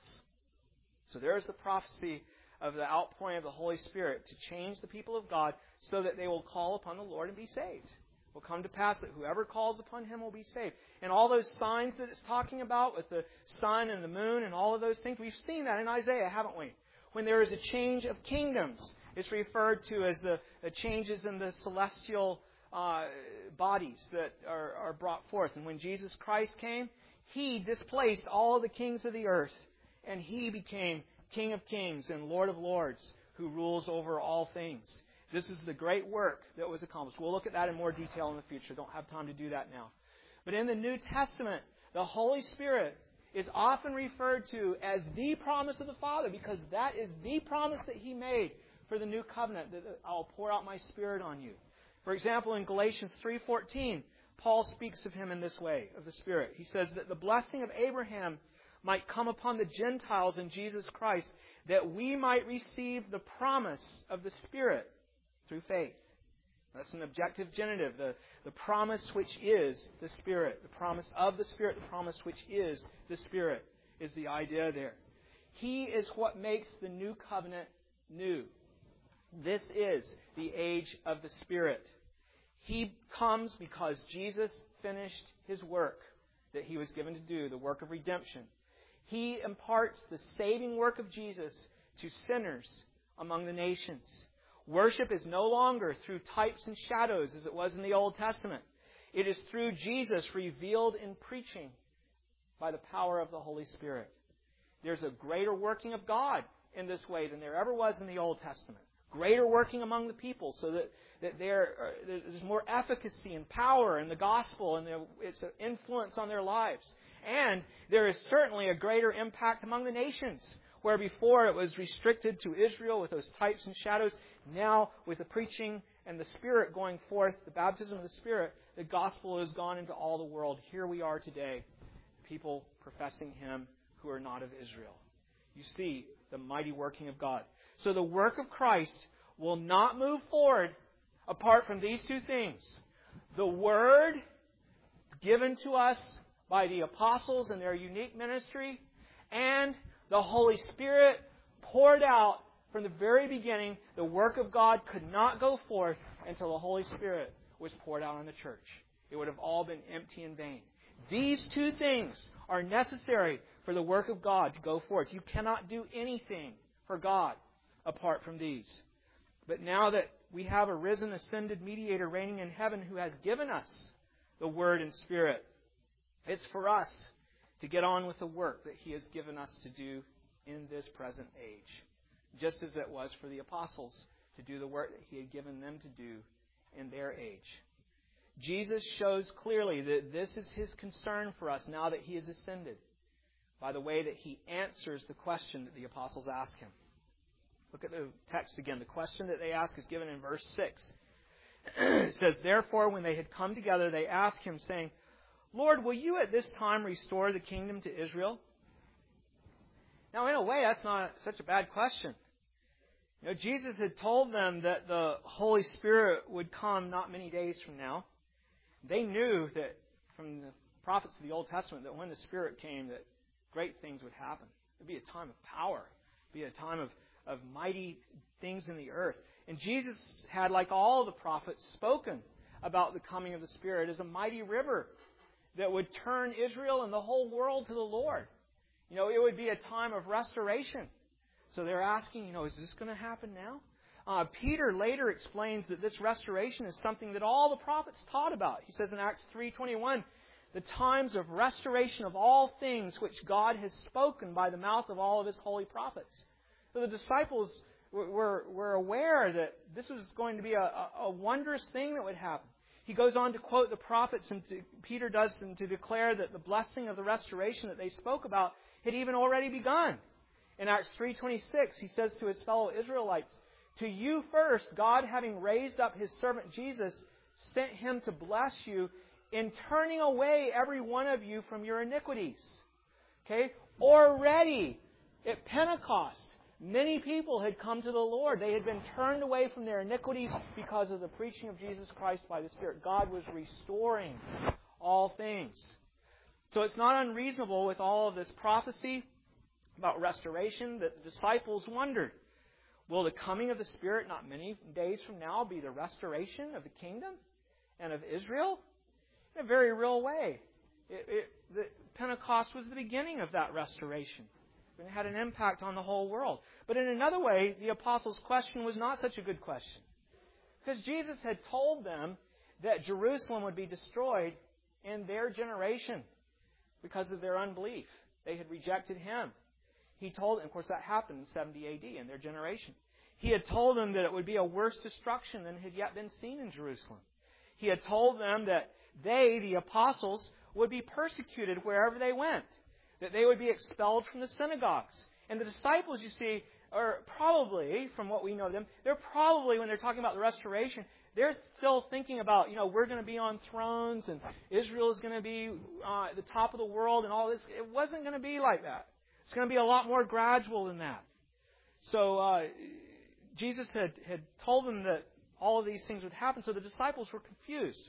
So there is the prophecy of the outpouring of the Holy Spirit to change the people of God so that they will call upon the Lord and be saved. It will come to pass that whoever calls upon Him will be saved. And all those signs that it's talking about with the sun and the moon and all of those things, we've seen that in Isaiah, haven't we? When there is a change of kingdoms, it's referred to as the, the changes in the celestial uh, bodies that are, are brought forth. And when Jesus Christ came, He displaced all the kings of the earth, and He became King of kings and Lord of lords, who rules over all things. This is the great work that was accomplished. We'll look at that in more detail in the future. Don't have time to do that now. But in the New Testament, the Holy Spirit is often referred to as the promise of the Father, because that is the promise that He made for the new covenant, that I'll pour out my Spirit on you. For example, in Galatians three fourteen, Paul speaks of Him in this way, of the Spirit. He says that the blessing of Abraham might come upon the Gentiles in Jesus Christ, that we might receive the promise of the Spirit through faith. That's an objective genitive. The, the promise which is the Spirit. The promise of the Spirit, the promise which is the Spirit, is the idea there. He is what makes the new covenant new. This is the age of the Spirit. He comes because Jesus finished His work that He was given to do, the work of redemption. He imparts the saving work of Jesus to sinners among the nations. Worship is no longer through types and shadows as it was in the Old Testament. It is through Jesus revealed in preaching by the power of the Holy Spirit. There's a greater working of God in this way than there ever was in the Old Testament. Greater working among the people, so that, that there, uh, there's more efficacy and power in the gospel, and it's an influence on their lives. And there is certainly a greater impact among the nations, where before it was restricted to Israel with those types and shadows. Now, with the preaching and the Spirit going forth, the baptism of the Spirit, the gospel has gone into all the world. Here we are today, people professing Him who are not of Israel. You see the mighty working of God. So the work of Christ will not move forward apart from these two things. The Word given to us by the apostles in their unique ministry, and the Holy Spirit poured out from the very beginning. The work of God could not go forth until the Holy Spirit was poured out on the church. It would have all been empty and vain. These two things are necessary for the work of God to go forth. You cannot do anything for God apart from these. But now that we have a risen, ascended mediator reigning in heaven who has given us the Word and Spirit, it's for us to get on with the work that He has given us to do in this present age. Just as it was for the apostles to do the work that He had given them to do in their age. Jesus shows clearly that this is His concern for us now that He has ascended, by the way that He answers the question that the apostles ask Him. Look at the text again. The question that they ask is given in verse six. It says, "Therefore, when they had come together, they asked Him, saying, Lord, will You at this time restore the kingdom to Israel?" Now, in a way, that's not such a bad question. You know, Jesus had told them that the Holy Spirit would come not many days from now. They knew that from the prophets of the Old Testament that when the Spirit came, that great things would happen. It would be a time of power. It would be a time of, of mighty things in the earth. And Jesus had, like all the prophets, spoken about the coming of the Spirit as a mighty river that would turn Israel and the whole world to the Lord. You know, it would be a time of restoration. So they're asking, you know, is this going to happen now? Uh, Peter later explains that this restoration is something that all the prophets taught about. He says in Acts three twenty-one, the times of restoration of all things which God has spoken by the mouth of all of His holy prophets. So the disciples were, were, were aware that this was going to be a, a, a wondrous thing that would happen. He goes on to quote the prophets, and to, Peter does, and to declare that the blessing of the restoration that they spoke about had even already begun. In Acts three twenty-six, he says to his fellow Israelites, "To you first, God, having raised up His servant Jesus, sent Him to bless you in turning away every one of you from your iniquities." Okay? Already, at Pentecost, many people had come to the Lord. They had been turned away from their iniquities because of the preaching of Jesus Christ by the Spirit. God was restoring all things. So it's not unreasonable with all of this prophecy about restoration that the disciples wondered, will the coming of the Spirit not many days from now be the restoration of the kingdom and of Israel? In a very real way. It, it, the Pentecost was the beginning of that restoration. It had an impact on the whole world. But in another way, the apostles' question was not such a good question. Because Jesus had told them that Jerusalem would be destroyed in their generation because of their unbelief. They had rejected Him. He told them, of course that happened in seventy A D in their generation. He had told them that it would be a worse destruction than had yet been seen in Jerusalem. He had told them that they, the apostles, would be persecuted wherever they went. That they would be expelled from the synagogues. And the disciples, you see, are probably, from what we know of them, they're probably, when they're talking about the restoration, they're still thinking about, you know, we're going to be on thrones and Israel is going to be uh, at the top of the world and all this. It wasn't going to be like that. It's going to be a lot more gradual than that. So uh, Jesus had, had told them that all of these things would happen, so the disciples were confused.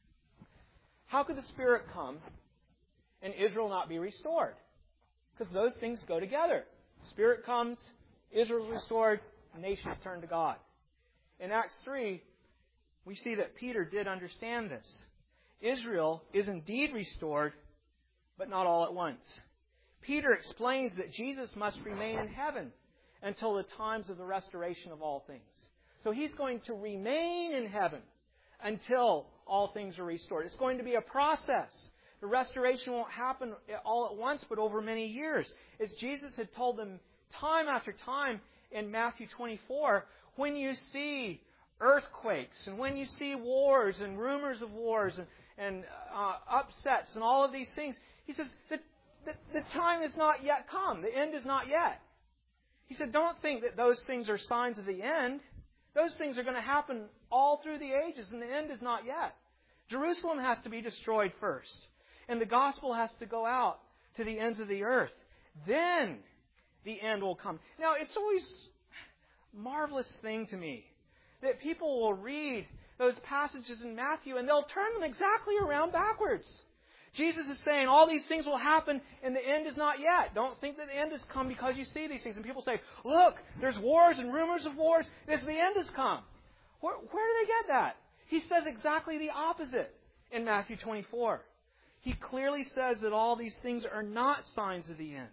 How could the Spirit come and Israel not be restored? Because those things go together. Spirit comes, Israel is restored, nations turn to God. In Acts three, we see that Peter did understand this. Israel is indeed restored, but not all at once. Peter explains that Jesus must remain in heaven until the times of the restoration of all things. So He's going to remain in heaven until all things are restored. It's going to be a process. The restoration won't happen all at once, but over many years. As Jesus had told them time after time in Matthew twenty-four, when you see earthquakes and when you see wars and rumors of wars and, and uh, upsets and all of these things, He says, the, the, the time has not yet come. The end is not yet. He said, don't think that those things are signs of the end. Those things are going to happen all through the ages, and the end is not yet. Jerusalem has to be destroyed first, and the gospel has to go out to the ends of the earth. Then the end will come. Now, it's always a marvelous thing to me that people will read those passages in Matthew and they'll turn them exactly around backwards. Jesus is saying all these things will happen and the end is not yet. Don't think that the end has come because you see these things. And people say, look, there's wars and rumors of wars. This, the end has come. Where, where do they get that? He says exactly the opposite in Matthew twenty-four. He clearly says that all these things are not signs of the end.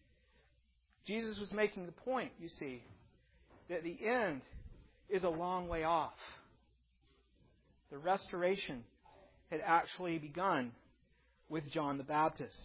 Jesus was making the point, you see, that the end is a long way off. The restoration had actually begun with John the Baptist.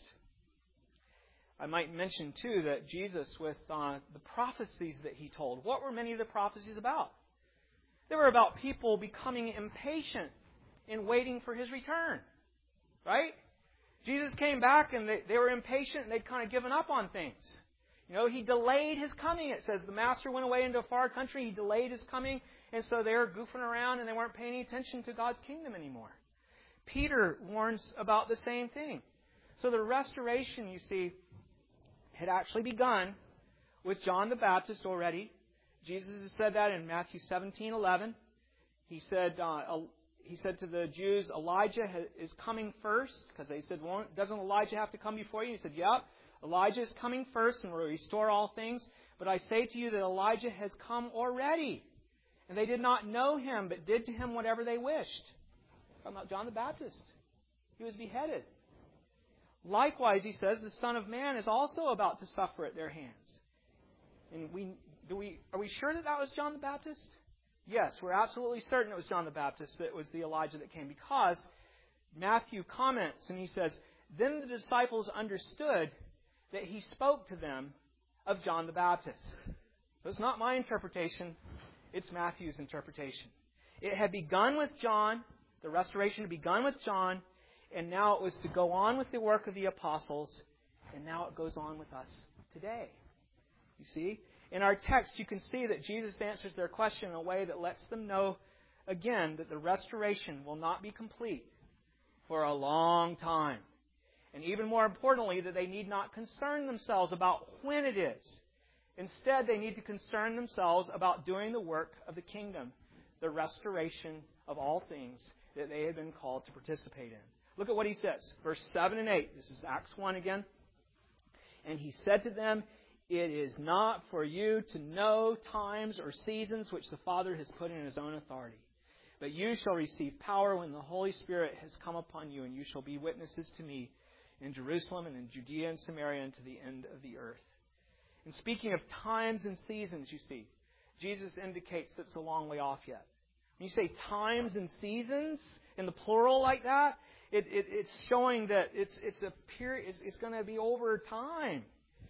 I might mention, too, that Jesus, with uh, the prophecies that he told, what were many of the prophecies about? They were about people becoming impatient in waiting for His return. Right? Jesus came back and they, they were impatient and they'd kind of given up on things. You know, He delayed His coming. It says the Master went away into a far country. He delayed His coming. And so they were goofing around and they weren't paying any attention to God's kingdom anymore. Peter warns about the same thing. So the restoration, you see, had actually begun with John the Baptist already. Jesus has said that in Matthew seventeen eleven. He said, uh, he said to the Jews, Elijah is coming first, because they said, well, doesn't Elijah have to come before you? He said, yep, Elijah is coming first and will restore all things. But I say to you that Elijah has come already. And they did not know him, but did to him whatever they wished. Talking about John the Baptist. He was beheaded. Likewise, he says, the Son of Man is also about to suffer at their hands. And we, do we, are we sure that that was John the Baptist? Yes, we're absolutely certain it was John the Baptist that was the Elijah that came, because Matthew comments and he says, then the disciples understood that he spoke to them of John the Baptist. So it's not my interpretation, it's Matthew's interpretation. It had begun with John, the restoration had begun with John, and now it was to go on with the work of the apostles, and now it goes on with us today. You see? In our text, you can see that Jesus answers their question in a way that lets them know, again, that the restoration will not be complete for a long time. And even more importantly, that they need not concern themselves about when it is. Instead, they need to concern themselves about doing the work of the kingdom, the restoration of all things that they have been called to participate in. Look at what he says, verse seven and eight. This is Acts one again. And he said to them, it is not for you to know times or seasons which the Father has put in His own authority. But you shall receive power when the Holy Spirit has come upon you, and you shall be witnesses to me in Jerusalem and in Judea and Samaria and to the end of the earth. And speaking of times and seasons, you see, Jesus indicates that it's a long way off yet. When you say times and seasons in the plural like that, it, it, it's showing that it's it's a period. It's, it's going to be over time.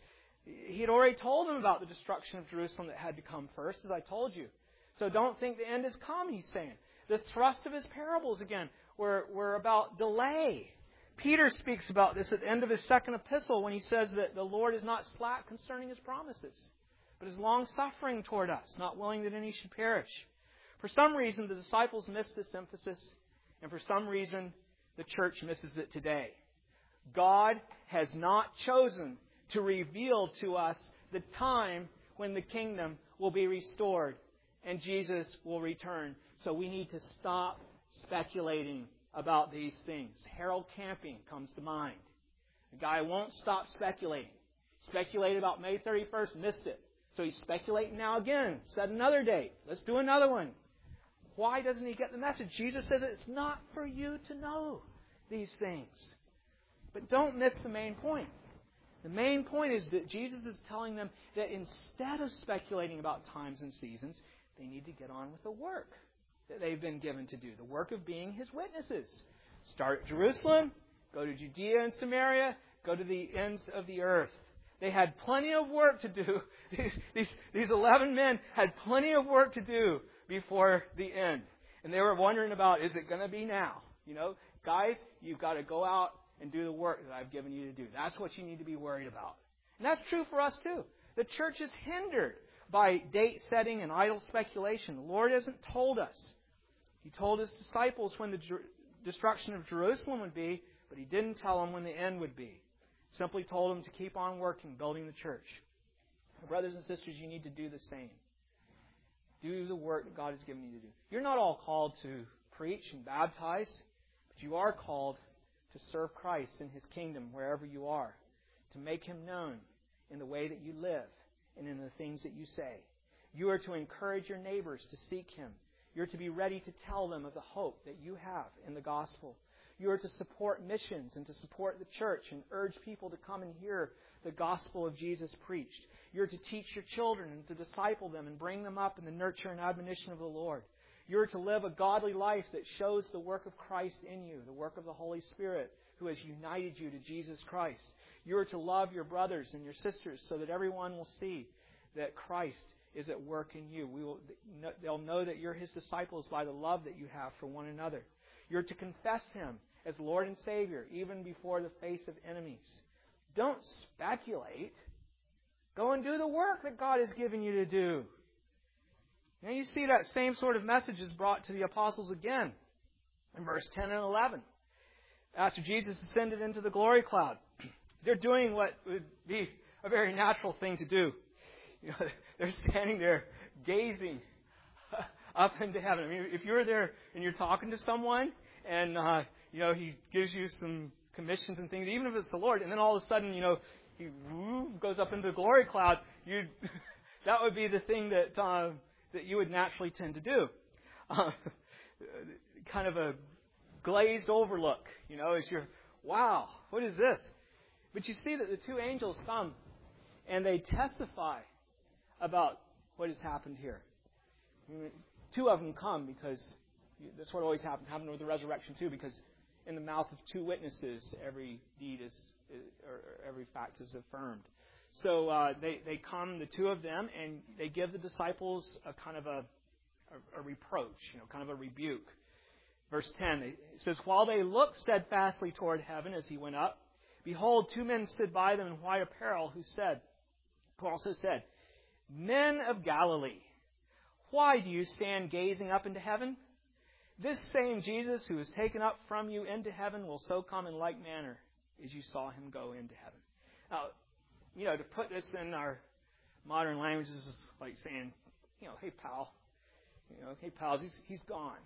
He had already told them about the destruction of Jerusalem that had to come first, as I told you. So don't think the end has come, he's saying. The thrust of his parables, again, were, were about delay. Peter speaks about this at the end of his second epistle when he says that the Lord is not slack concerning His promises, but is long-suffering toward us, not willing that any should perish. For some reason, the disciples missed this emphasis, and for some reason, the church misses it today. God has not chosen to reveal to us the time when the kingdom will be restored and Jesus will return. So we need to stop speculating about these things. Harold Camping comes to mind. The guy won't stop speculating. Speculated about May thirty-first, missed it. So he's speculating now again. Set another date. Let's do another one. Why doesn't he get the message? Jesus says it's not for you to know these things. But don't miss the main point. The main point is that Jesus is telling them that instead of speculating about times and seasons, they need to get on with the work that they've been given to do, the work of being His witnesses. Start at Jerusalem, go to Judea and Samaria, go to the ends of the earth. They had plenty of work to do. These, these, these eleven men had plenty of work to do before the end. And they were wondering about, is it going to be now? You know, guys, you've got to go out and do the work that I've given you to do. That's what you need to be worried about. And that's true for us too. The church is hindered by date setting and idle speculation. The Lord hasn't told us. He told His disciples when the Jer- destruction of Jerusalem would be, but He didn't tell them when the end would be. Simply told them to keep on working, building the church. Brothers and sisters, you need to do the same. Do the work that God has given you to do. You're not all called to preach and baptize, but you are called to serve Christ in His kingdom wherever you are, to make Him known in the way that you live and in the things that you say. You are to encourage your neighbors to seek Him. You're to be ready to tell them of the hope that you have in the gospel. You are to support missions and to support the church and urge people to come and hear the gospel of Jesus preached. You're to teach your children and to disciple them and bring them up in the nurture and admonition of the Lord. You're to live a godly life that shows the work of Christ in you, the work of the Holy Spirit who has united you to Jesus Christ. You're to love your brothers and your sisters so that everyone will see that Christ is at work in you. We will, they'll know that you're His disciples by the love that you have for one another. You're to confess Him as Lord and Savior, even before the face of enemies. Don't speculate. Go and do the work that God has given you to do. Now you see that same sort of message is brought to the apostles again in verse ten and eleven. After Jesus ascended into the glory cloud, they're doing what would be a very natural thing to do. You know, they're standing there gazing up into heaven. I mean, if you're there and you're talking to someone and, uh, you know, He gives you some commissions and things, even if it's the Lord, and then all of a sudden, you know, He woo, goes up into the glory cloud, you that would be the thing that uh, that you would naturally tend to do. Uh, kind of a glazed overlook, you know, as you're, wow, what is this? But you see that the two angels come and they testify about what has happened here. I mean, two of them come because that's what always happened, happened with the resurrection too, because in the mouth of two witnesses, every deed is, or every fact is affirmed. So uh, they, they come, the two of them, and they give the disciples a kind of a, a, a reproach, you know, kind of a rebuke. Verse ten, it says, while they looked steadfastly toward heaven as He went up, behold, two men stood by them in white apparel, who said, who also said, Men of Galilee, why do you stand gazing up into heaven? This same Jesus who is taken up from you into heaven will so come in like manner as you saw Him go into heaven. Now, you know, to put this in our modern language is like saying, you know, hey, pal, you know, hey, pals, he's, he's gone.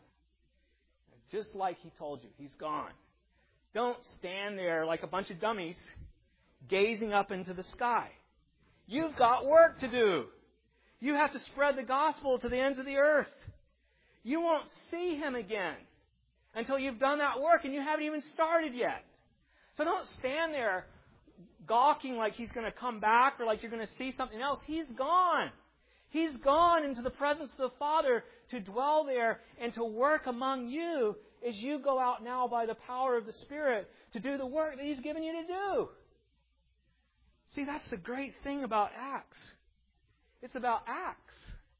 Just like He told you, He's gone. Don't stand there like a bunch of dummies gazing up into the sky. You've got work to do. You have to spread the gospel to the ends of the earth. You won't see Him again until you've done that work, and you haven't even started yet. So don't stand there gawking like He's going to come back or like you're going to see something else. He's gone. He's gone into the presence of the Father to dwell there and to work among you as you go out now by the power of the Spirit to do the work that He's given you to do. See, that's the great thing about Acts. It's about Acts.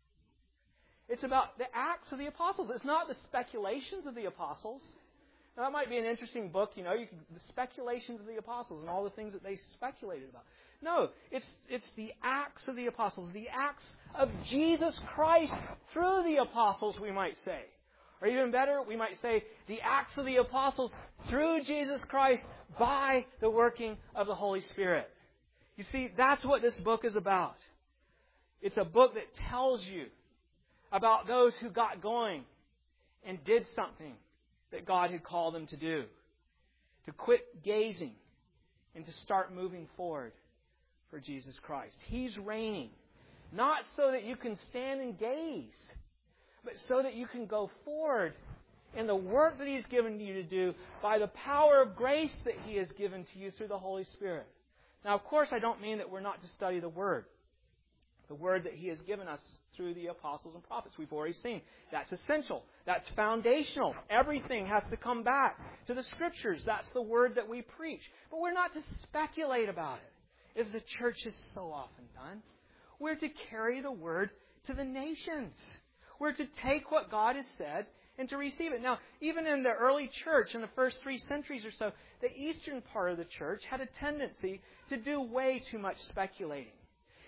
It's about the Acts of the Apostles. It's not the speculations of the Apostles. Now, that might be an interesting book, you know, you can, the speculations of the Apostles and all the things that they speculated about. No, it's it's the Acts of the Apostles, the Acts of Jesus Christ through the Apostles, we might say. Or even better, we might say the Acts of the Apostles through Jesus Christ by the working of the Holy Spirit. You see, that's what this book is about. It's a book that tells you about those who got going and did something that God had called them to do. To quit gazing and to start moving forward for Jesus Christ. He's reigning. Not so that you can stand and gaze, but so that you can go forward in the work that He's given you to do by the power of grace that He has given to you through the Holy Spirit. Now, of course, I don't mean that we're not to study the Word. The Word that He has given us through the apostles and prophets. We've already seen. That's essential. That's foundational. Everything has to come back to the Scriptures. That's the Word that we preach. But we're not to speculate about it, as the church has so often done. We're to carry the Word to the nations. We're to take what God has said and to receive it. Now, even in the early church, in the first three centuries or so, the eastern part of the church had a tendency to do way too much speculating.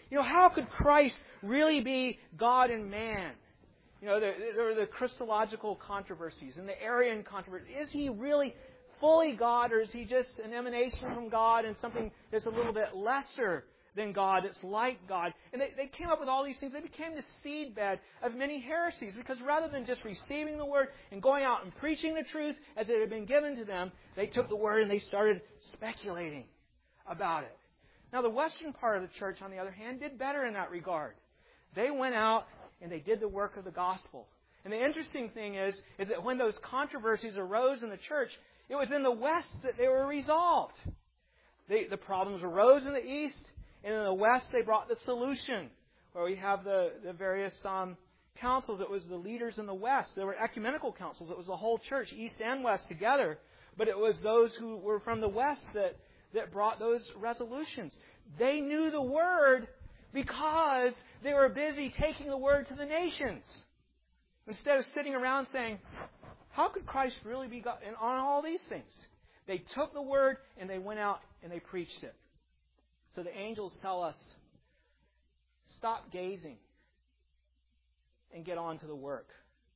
You know, how could Christ really be God and man? You know, there, there were the Christological controversies and the Arian controversy. Is he really fully God, or is he just an emanation from God and something that's a little bit lesser than God, that's like God? And they, they came up with all these things. They became the seedbed of many heresies, because rather than just receiving the Word and going out and preaching the truth as it had been given to them, they took the Word and they started speculating about it. Now, the Western part of the church, on the other hand, did better in that regard. They went out and they did the work of the gospel. And the interesting thing is, is that when those controversies arose in the church, it was in the West that they were resolved. They, the problems arose in the East, and in the West they brought the solution, where we have the, the various um, councils. It was the leaders in the West. There were ecumenical councils. It was the whole church, East and West together. But it was those who were from the West that, that brought those resolutions. They knew the Word because they were busy taking the Word to the nations, instead of sitting around saying, how could Christ really be God? And on all these things, they took the Word and they went out and they preached it. So the angels tell us, stop gazing and get on to the work.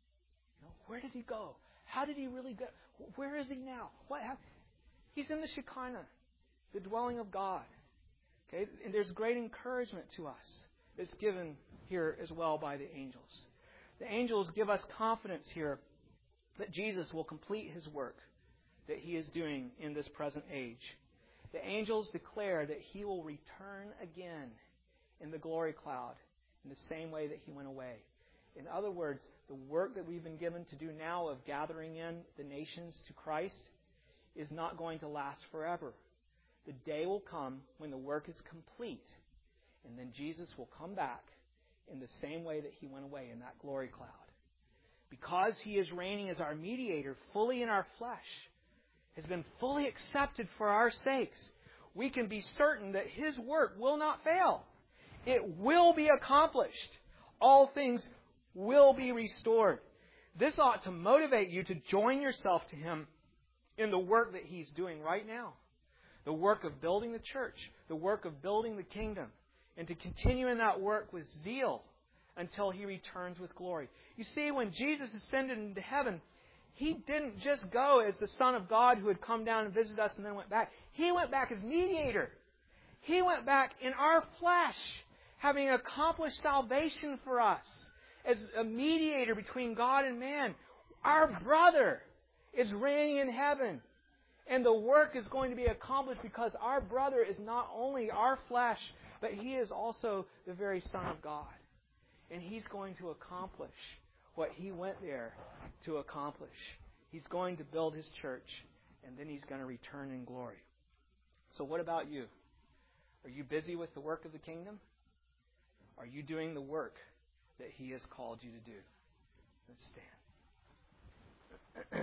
You know, where did he go? How did he really go? Where is he now? What happened? He's in the Shekinah, the dwelling of God. Okay, and there's great encouragement to us that's given here as well by the angels. The angels give us confidence here that Jesus will complete His work that He is doing in this present age. The angels declare that He will return again in the glory cloud in the same way that He went away. In other words, the work that we've been given to do now of gathering in the nations to Christ is not going to last forever. The day will come when the work is complete, and then Jesus will come back in the same way that He went away in that glory cloud. Because He is reigning as our mediator, fully in our flesh, has been fully accepted for our sakes, we can be certain that His work will not fail. It will be accomplished. All things will be restored. This ought to motivate you to join yourself to Him in the work that He's doing right now. The work of building the church, the work of building the kingdom, and to continue in that work with zeal until He returns with glory. You see, when Jesus ascended into heaven, He didn't just go as the Son of God who had come down and visited us and then went back. He went back as mediator. He went back in our flesh, having accomplished salvation for us as a mediator between God and man. Our brother is reigning in heaven. And the work is going to be accomplished because our brother is not only our flesh, but he is also the very Son of God. And He's going to accomplish what He went there to accomplish. He's going to build His church, and then He's going to return in glory. So what about you? Are you busy with the work of the kingdom? Are you doing the work that He has called you to do? Let's stand.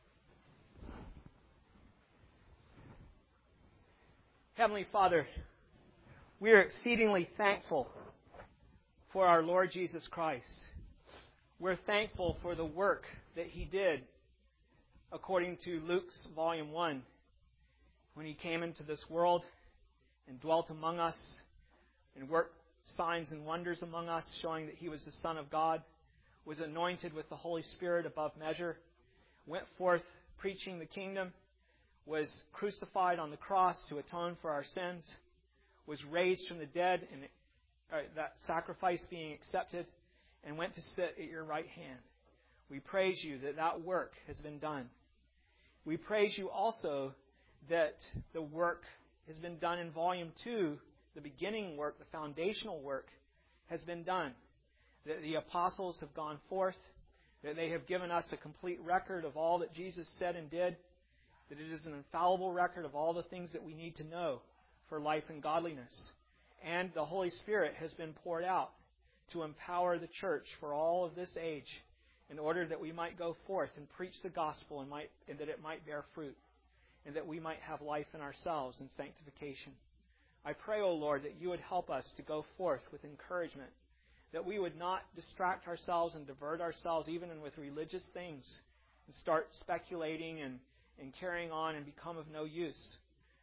Heavenly Father, we are exceedingly thankful for our Lord Jesus Christ. We're thankful for the work that He did according to Luke's volume one, when He came into this world and dwelt among us and worked signs and wonders among us, showing that He was the Son of God, was anointed with the Holy Spirit above measure, went forth preaching the kingdom, was crucified on the cross to atone for our sins, was raised from the dead, and uh, that sacrifice being accepted, and went to sit at Your right hand. We praise You that that work has been done. We praise You also that the work has been done in volume two, the beginning work, the foundational work, has been done. That the apostles have gone forth, that they have given us a complete record of all that Jesus said and did, that it is an infallible record of all the things that we need to know for life and godliness. And the Holy Spirit has been poured out to empower the church for all of this age in order that we might go forth and preach the gospel and, might, and that it might bear fruit and that we might have life in ourselves and sanctification. I pray, O Lord, that You would help us to go forth with encouragement, that we would not distract ourselves and divert ourselves even with religious things and start speculating and, and carrying on and become of no use,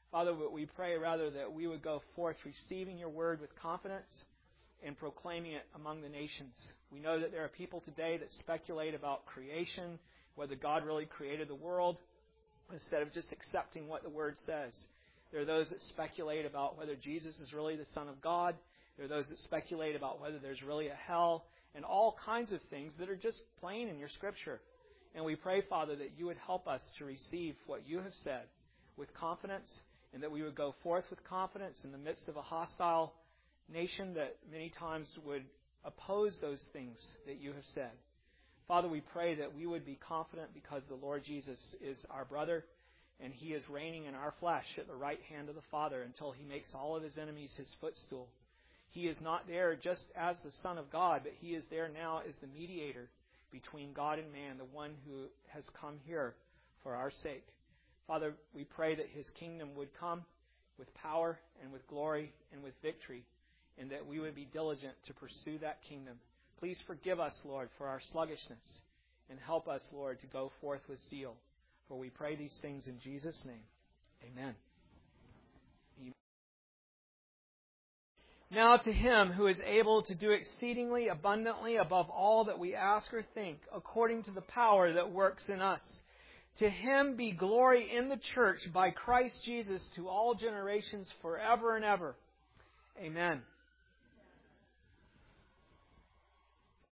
Father, we pray rather that we would go forth receiving your word with confidence and proclaiming it among the nations. We know that there are people today that speculate about creation, whether God really created the world, instead of just accepting what the Word says. There are those that speculate about whether Jesus is really the Son of God. There are those that speculate about whether there's really a hell, and all kinds of things that are just plain in your Scripture. And we pray, Father, that you would help us to receive what you have said with confidence, and that we would go forth with confidence in the midst of a hostile nation that many times would oppose those things that you have said. Father, we pray that we would be confident because the Lord Jesus is our brother, and He is reigning in our flesh at the right hand of the Father until He makes all of His enemies His footstool. He is not there just as the Son of God, but He is there now as the mediator between God and man, the one who has come here for our sake. Father, we pray that His kingdom would come with power and with glory and with victory, and that we would be diligent to pursue that kingdom. Please forgive us, Lord, for our sluggishness, and help us, Lord, to go forth with zeal. For we pray these things in Jesus' name. Amen. Now to Him who is able to do exceedingly abundantly above all that we ask or think, according to the power that works in us. To Him be glory in the church by Christ Jesus to all generations forever and ever. Amen.